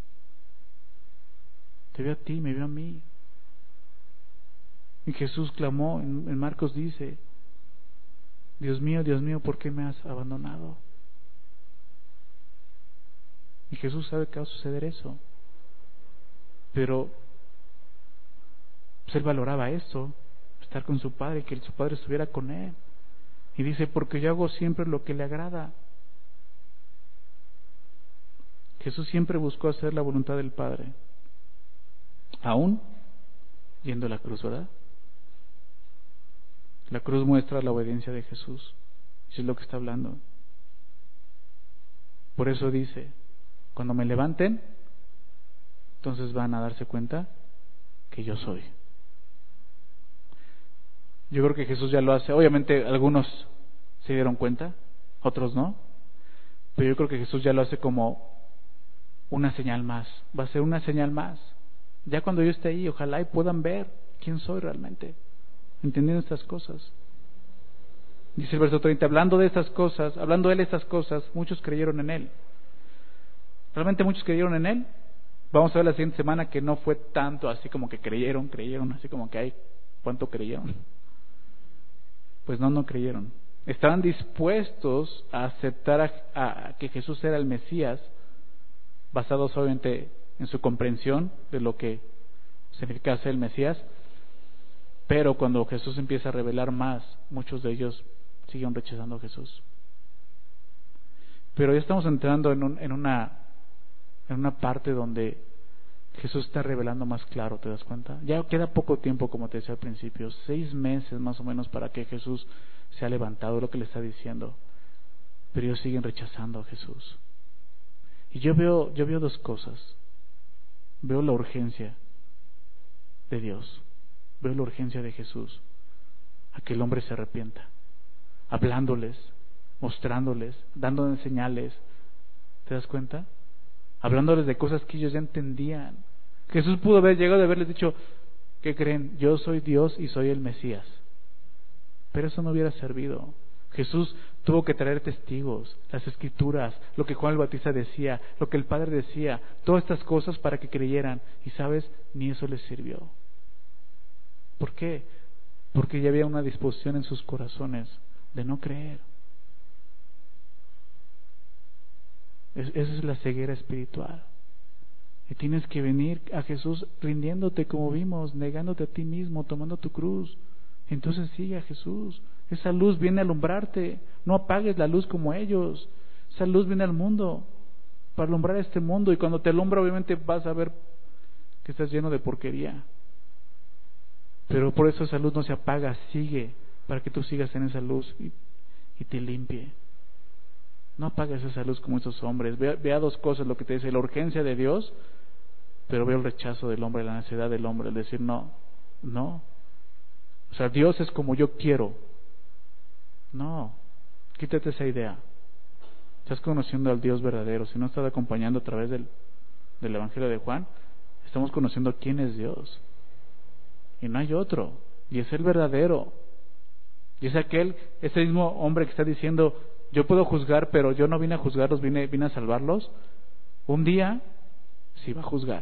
Te vio a ti, me vio a mí. Y Jesús clamó, en Marcos dice, Dios mío, ¿por qué me has abandonado? Y Jesús sabe que va a suceder eso. Pero pues Él valoraba esto, estar con su Padre, que su Padre estuviera con Él. Y dice, porque yo hago siempre lo que le agrada. Jesús siempre buscó hacer la voluntad del Padre, aún yendo a la cruz, ¿verdad? La cruz muestra la obediencia de Jesús. Eso es lo que está hablando. Por eso dice, cuando me levanten, entonces van a darse cuenta que yo soy. Yo creo que Jesús ya lo hace. Obviamente algunos se dieron cuenta, otros no. Pero yo creo que Jesús ya lo hace como una señal más. Va a ser una señal más. Ya cuando yo esté ahí, ojalá y puedan ver quién soy realmente, entendiendo estas cosas. Dice el verso 30, hablando de él estas cosas, muchos creyeron en él. ¿Realmente muchos creyeron en él? Vamos a ver la siguiente semana que no fue tanto así como que creyeron, así como que hay, ¿cuánto creyeron? Pues no creyeron. Estaban dispuestos a aceptar a que Jesús era el Mesías, basados obviamente en su comprensión de lo que significa ser el Mesías, pero cuando Jesús empieza a revelar más, muchos de ellos siguen rechazando a Jesús. Pero ya estamos entrando en una parte donde Jesús está revelando más claro, ¿te das cuenta? Ya queda poco tiempo, como te decía al principio, 6 meses más o menos para que Jesús se ha levantado, lo que le está diciendo, pero ellos siguen rechazando a Jesús. Y yo veo 2 cosas. Veo la urgencia de Dios, veo la urgencia de Jesús a que el hombre se arrepienta, hablándoles, mostrándoles, dándoles señales, ¿te das cuenta? Hablándoles de cosas que ellos ya entendían. Jesús pudo haber llegado y haberles dicho, ¿qué creen? Yo soy Dios y soy el Mesías. Pero eso no hubiera servido. Jesús tuvo que traer testigos, las Escrituras, lo que Juan el Bautista decía, lo que el Padre decía, todas estas cosas para que creyeran. Y sabes, ni eso les sirvió. ¿Por qué? Porque ya había una disposición en sus corazones de no creer. Esa es la ceguera espiritual. Y tienes que venir a Jesús rindiéndote, como vimos, negándote a ti mismo, tomando tu cruz. Entonces sigue a Jesús. Esa luz viene a alumbrarte. No apagues la luz como ellos. Esa luz viene al mundo para alumbrar este mundo. Y cuando te alumbra, obviamente vas a ver que estás lleno de porquería. Pero por eso esa luz no se apaga, sigue, para que tú sigas en esa luz y te limpie. No apagues esa luz como esos hombres. Vea 2 cosas, lo que te dice, la urgencia de Dios, pero veo el rechazo del hombre, la necedad del hombre, el decir no. O sea, Dios es como yo quiero. No, quítate esa idea. Estás conociendo al Dios verdadero. Si no estás acompañando a través del Evangelio de Juan, estamos conociendo quién es Dios. Y no hay otro. Y es el verdadero. Y es ese mismo hombre que está diciendo, yo puedo juzgar, pero yo no vine a juzgarlos, vine a salvarlos. Un día sí va a juzgar.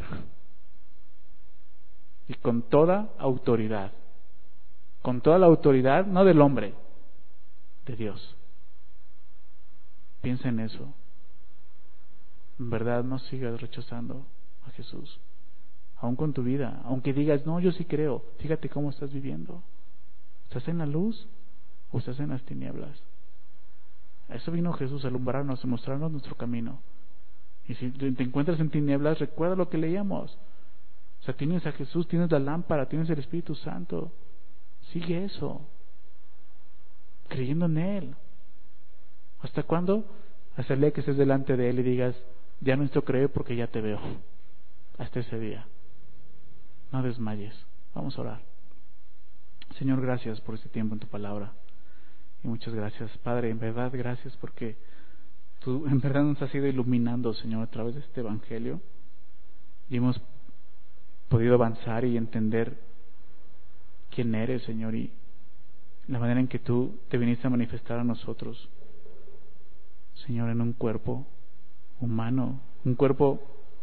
Y con toda autoridad. Con toda la autoridad, no del hombre, de Dios. Piensa en eso. En verdad, no sigas rechazando a Jesús. Aún con tu vida. Aunque digas, no, yo sí creo. Fíjate cómo estás viviendo. ¿Estás en la luz? o estás en las tinieblas. A eso vino Jesús, a alumbrarnos, a mostrarnos nuestro camino. Y si te encuentras en tinieblas, recuerda lo que leíamos. O sea, tienes a Jesús, tienes la lámpara, tienes el Espíritu Santo. Sigue eso, creyendo en Él. ¿Hasta cuándo? Hasta el día que estés delante de Él y digas, ya no necesito creer porque ya te veo. Hasta ese día. No desmayes. Vamos a orar. Señor, gracias por este tiempo en tu palabra. Y muchas gracias, Padre. En verdad, gracias porque tú en verdad nos has ido iluminando, Señor, a través de este Evangelio. Y hemos podido avanzar y entender quién eres, Señor, y la manera en que tú te viniste a manifestar a nosotros, Señor, en un cuerpo humano, un cuerpo,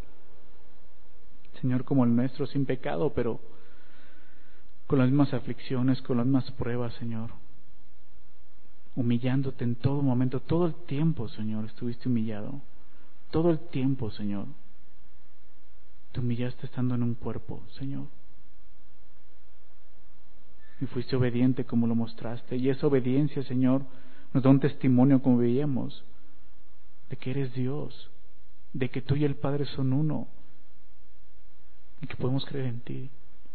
Señor, como el nuestro, sin pecado, pero con las mismas aflicciones, con las mismas pruebas, Señor, humillándote en todo momento, todo el tiempo, Señor, estuviste humillado, todo el tiempo, Señor, te humillaste estando en un cuerpo, Señor, y fuiste obediente como lo mostraste, y esa obediencia, Señor, nos da un testimonio, como veíamos, de que eres Dios, de que tú y el Padre son uno, y que podemos creer en ti,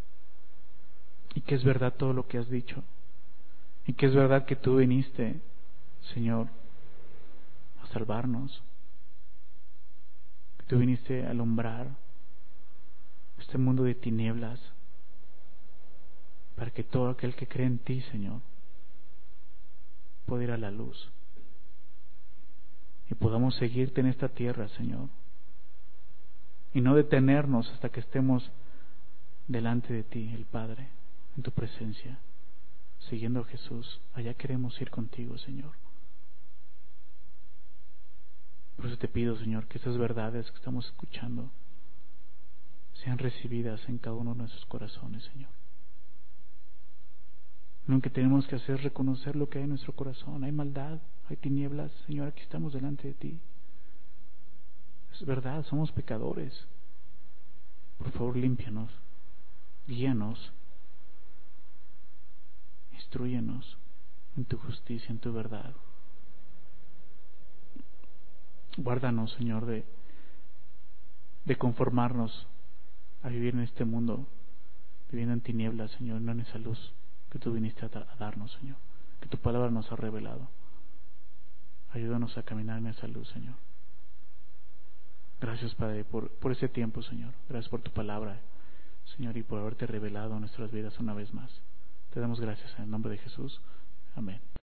y que es verdad todo lo que has dicho, y que es verdad que tú viniste, Señor, a salvarnos, que tú viniste a alumbrar este mundo de tinieblas, para que todo aquel que cree en ti, Señor, pueda ir a la luz, y podamos seguirte en esta tierra, Señor, y no detenernos hasta que estemos delante de ti, el Padre, en tu presencia, siguiendo a Jesús. Allá queremos ir contigo, Señor. Por eso te pido, Señor, que esas verdades que estamos escuchando sean recibidas en cada uno de nuestros corazones, Señor. Lo que tenemos que hacer es reconocer lo que hay en nuestro corazón. Hay maldad, hay tinieblas, Señor, aquí estamos delante de ti. Es verdad, somos pecadores. Por favor, límpianos, guíanos, instrúyenos en tu justicia, en tu verdad. Guárdanos, Señor, de conformarnos a vivir en este mundo, viviendo en tinieblas, Señor, no en esa luz que tú viniste a darnos, Señor, que tu palabra nos ha revelado. Ayúdanos a caminar en esa luz, Señor. Gracias, Padre, por ese tiempo, Señor. Gracias por tu palabra, Señor, y por haberte revelado en nuestras vidas una vez más. Te damos gracias en el nombre de Jesús. Amén.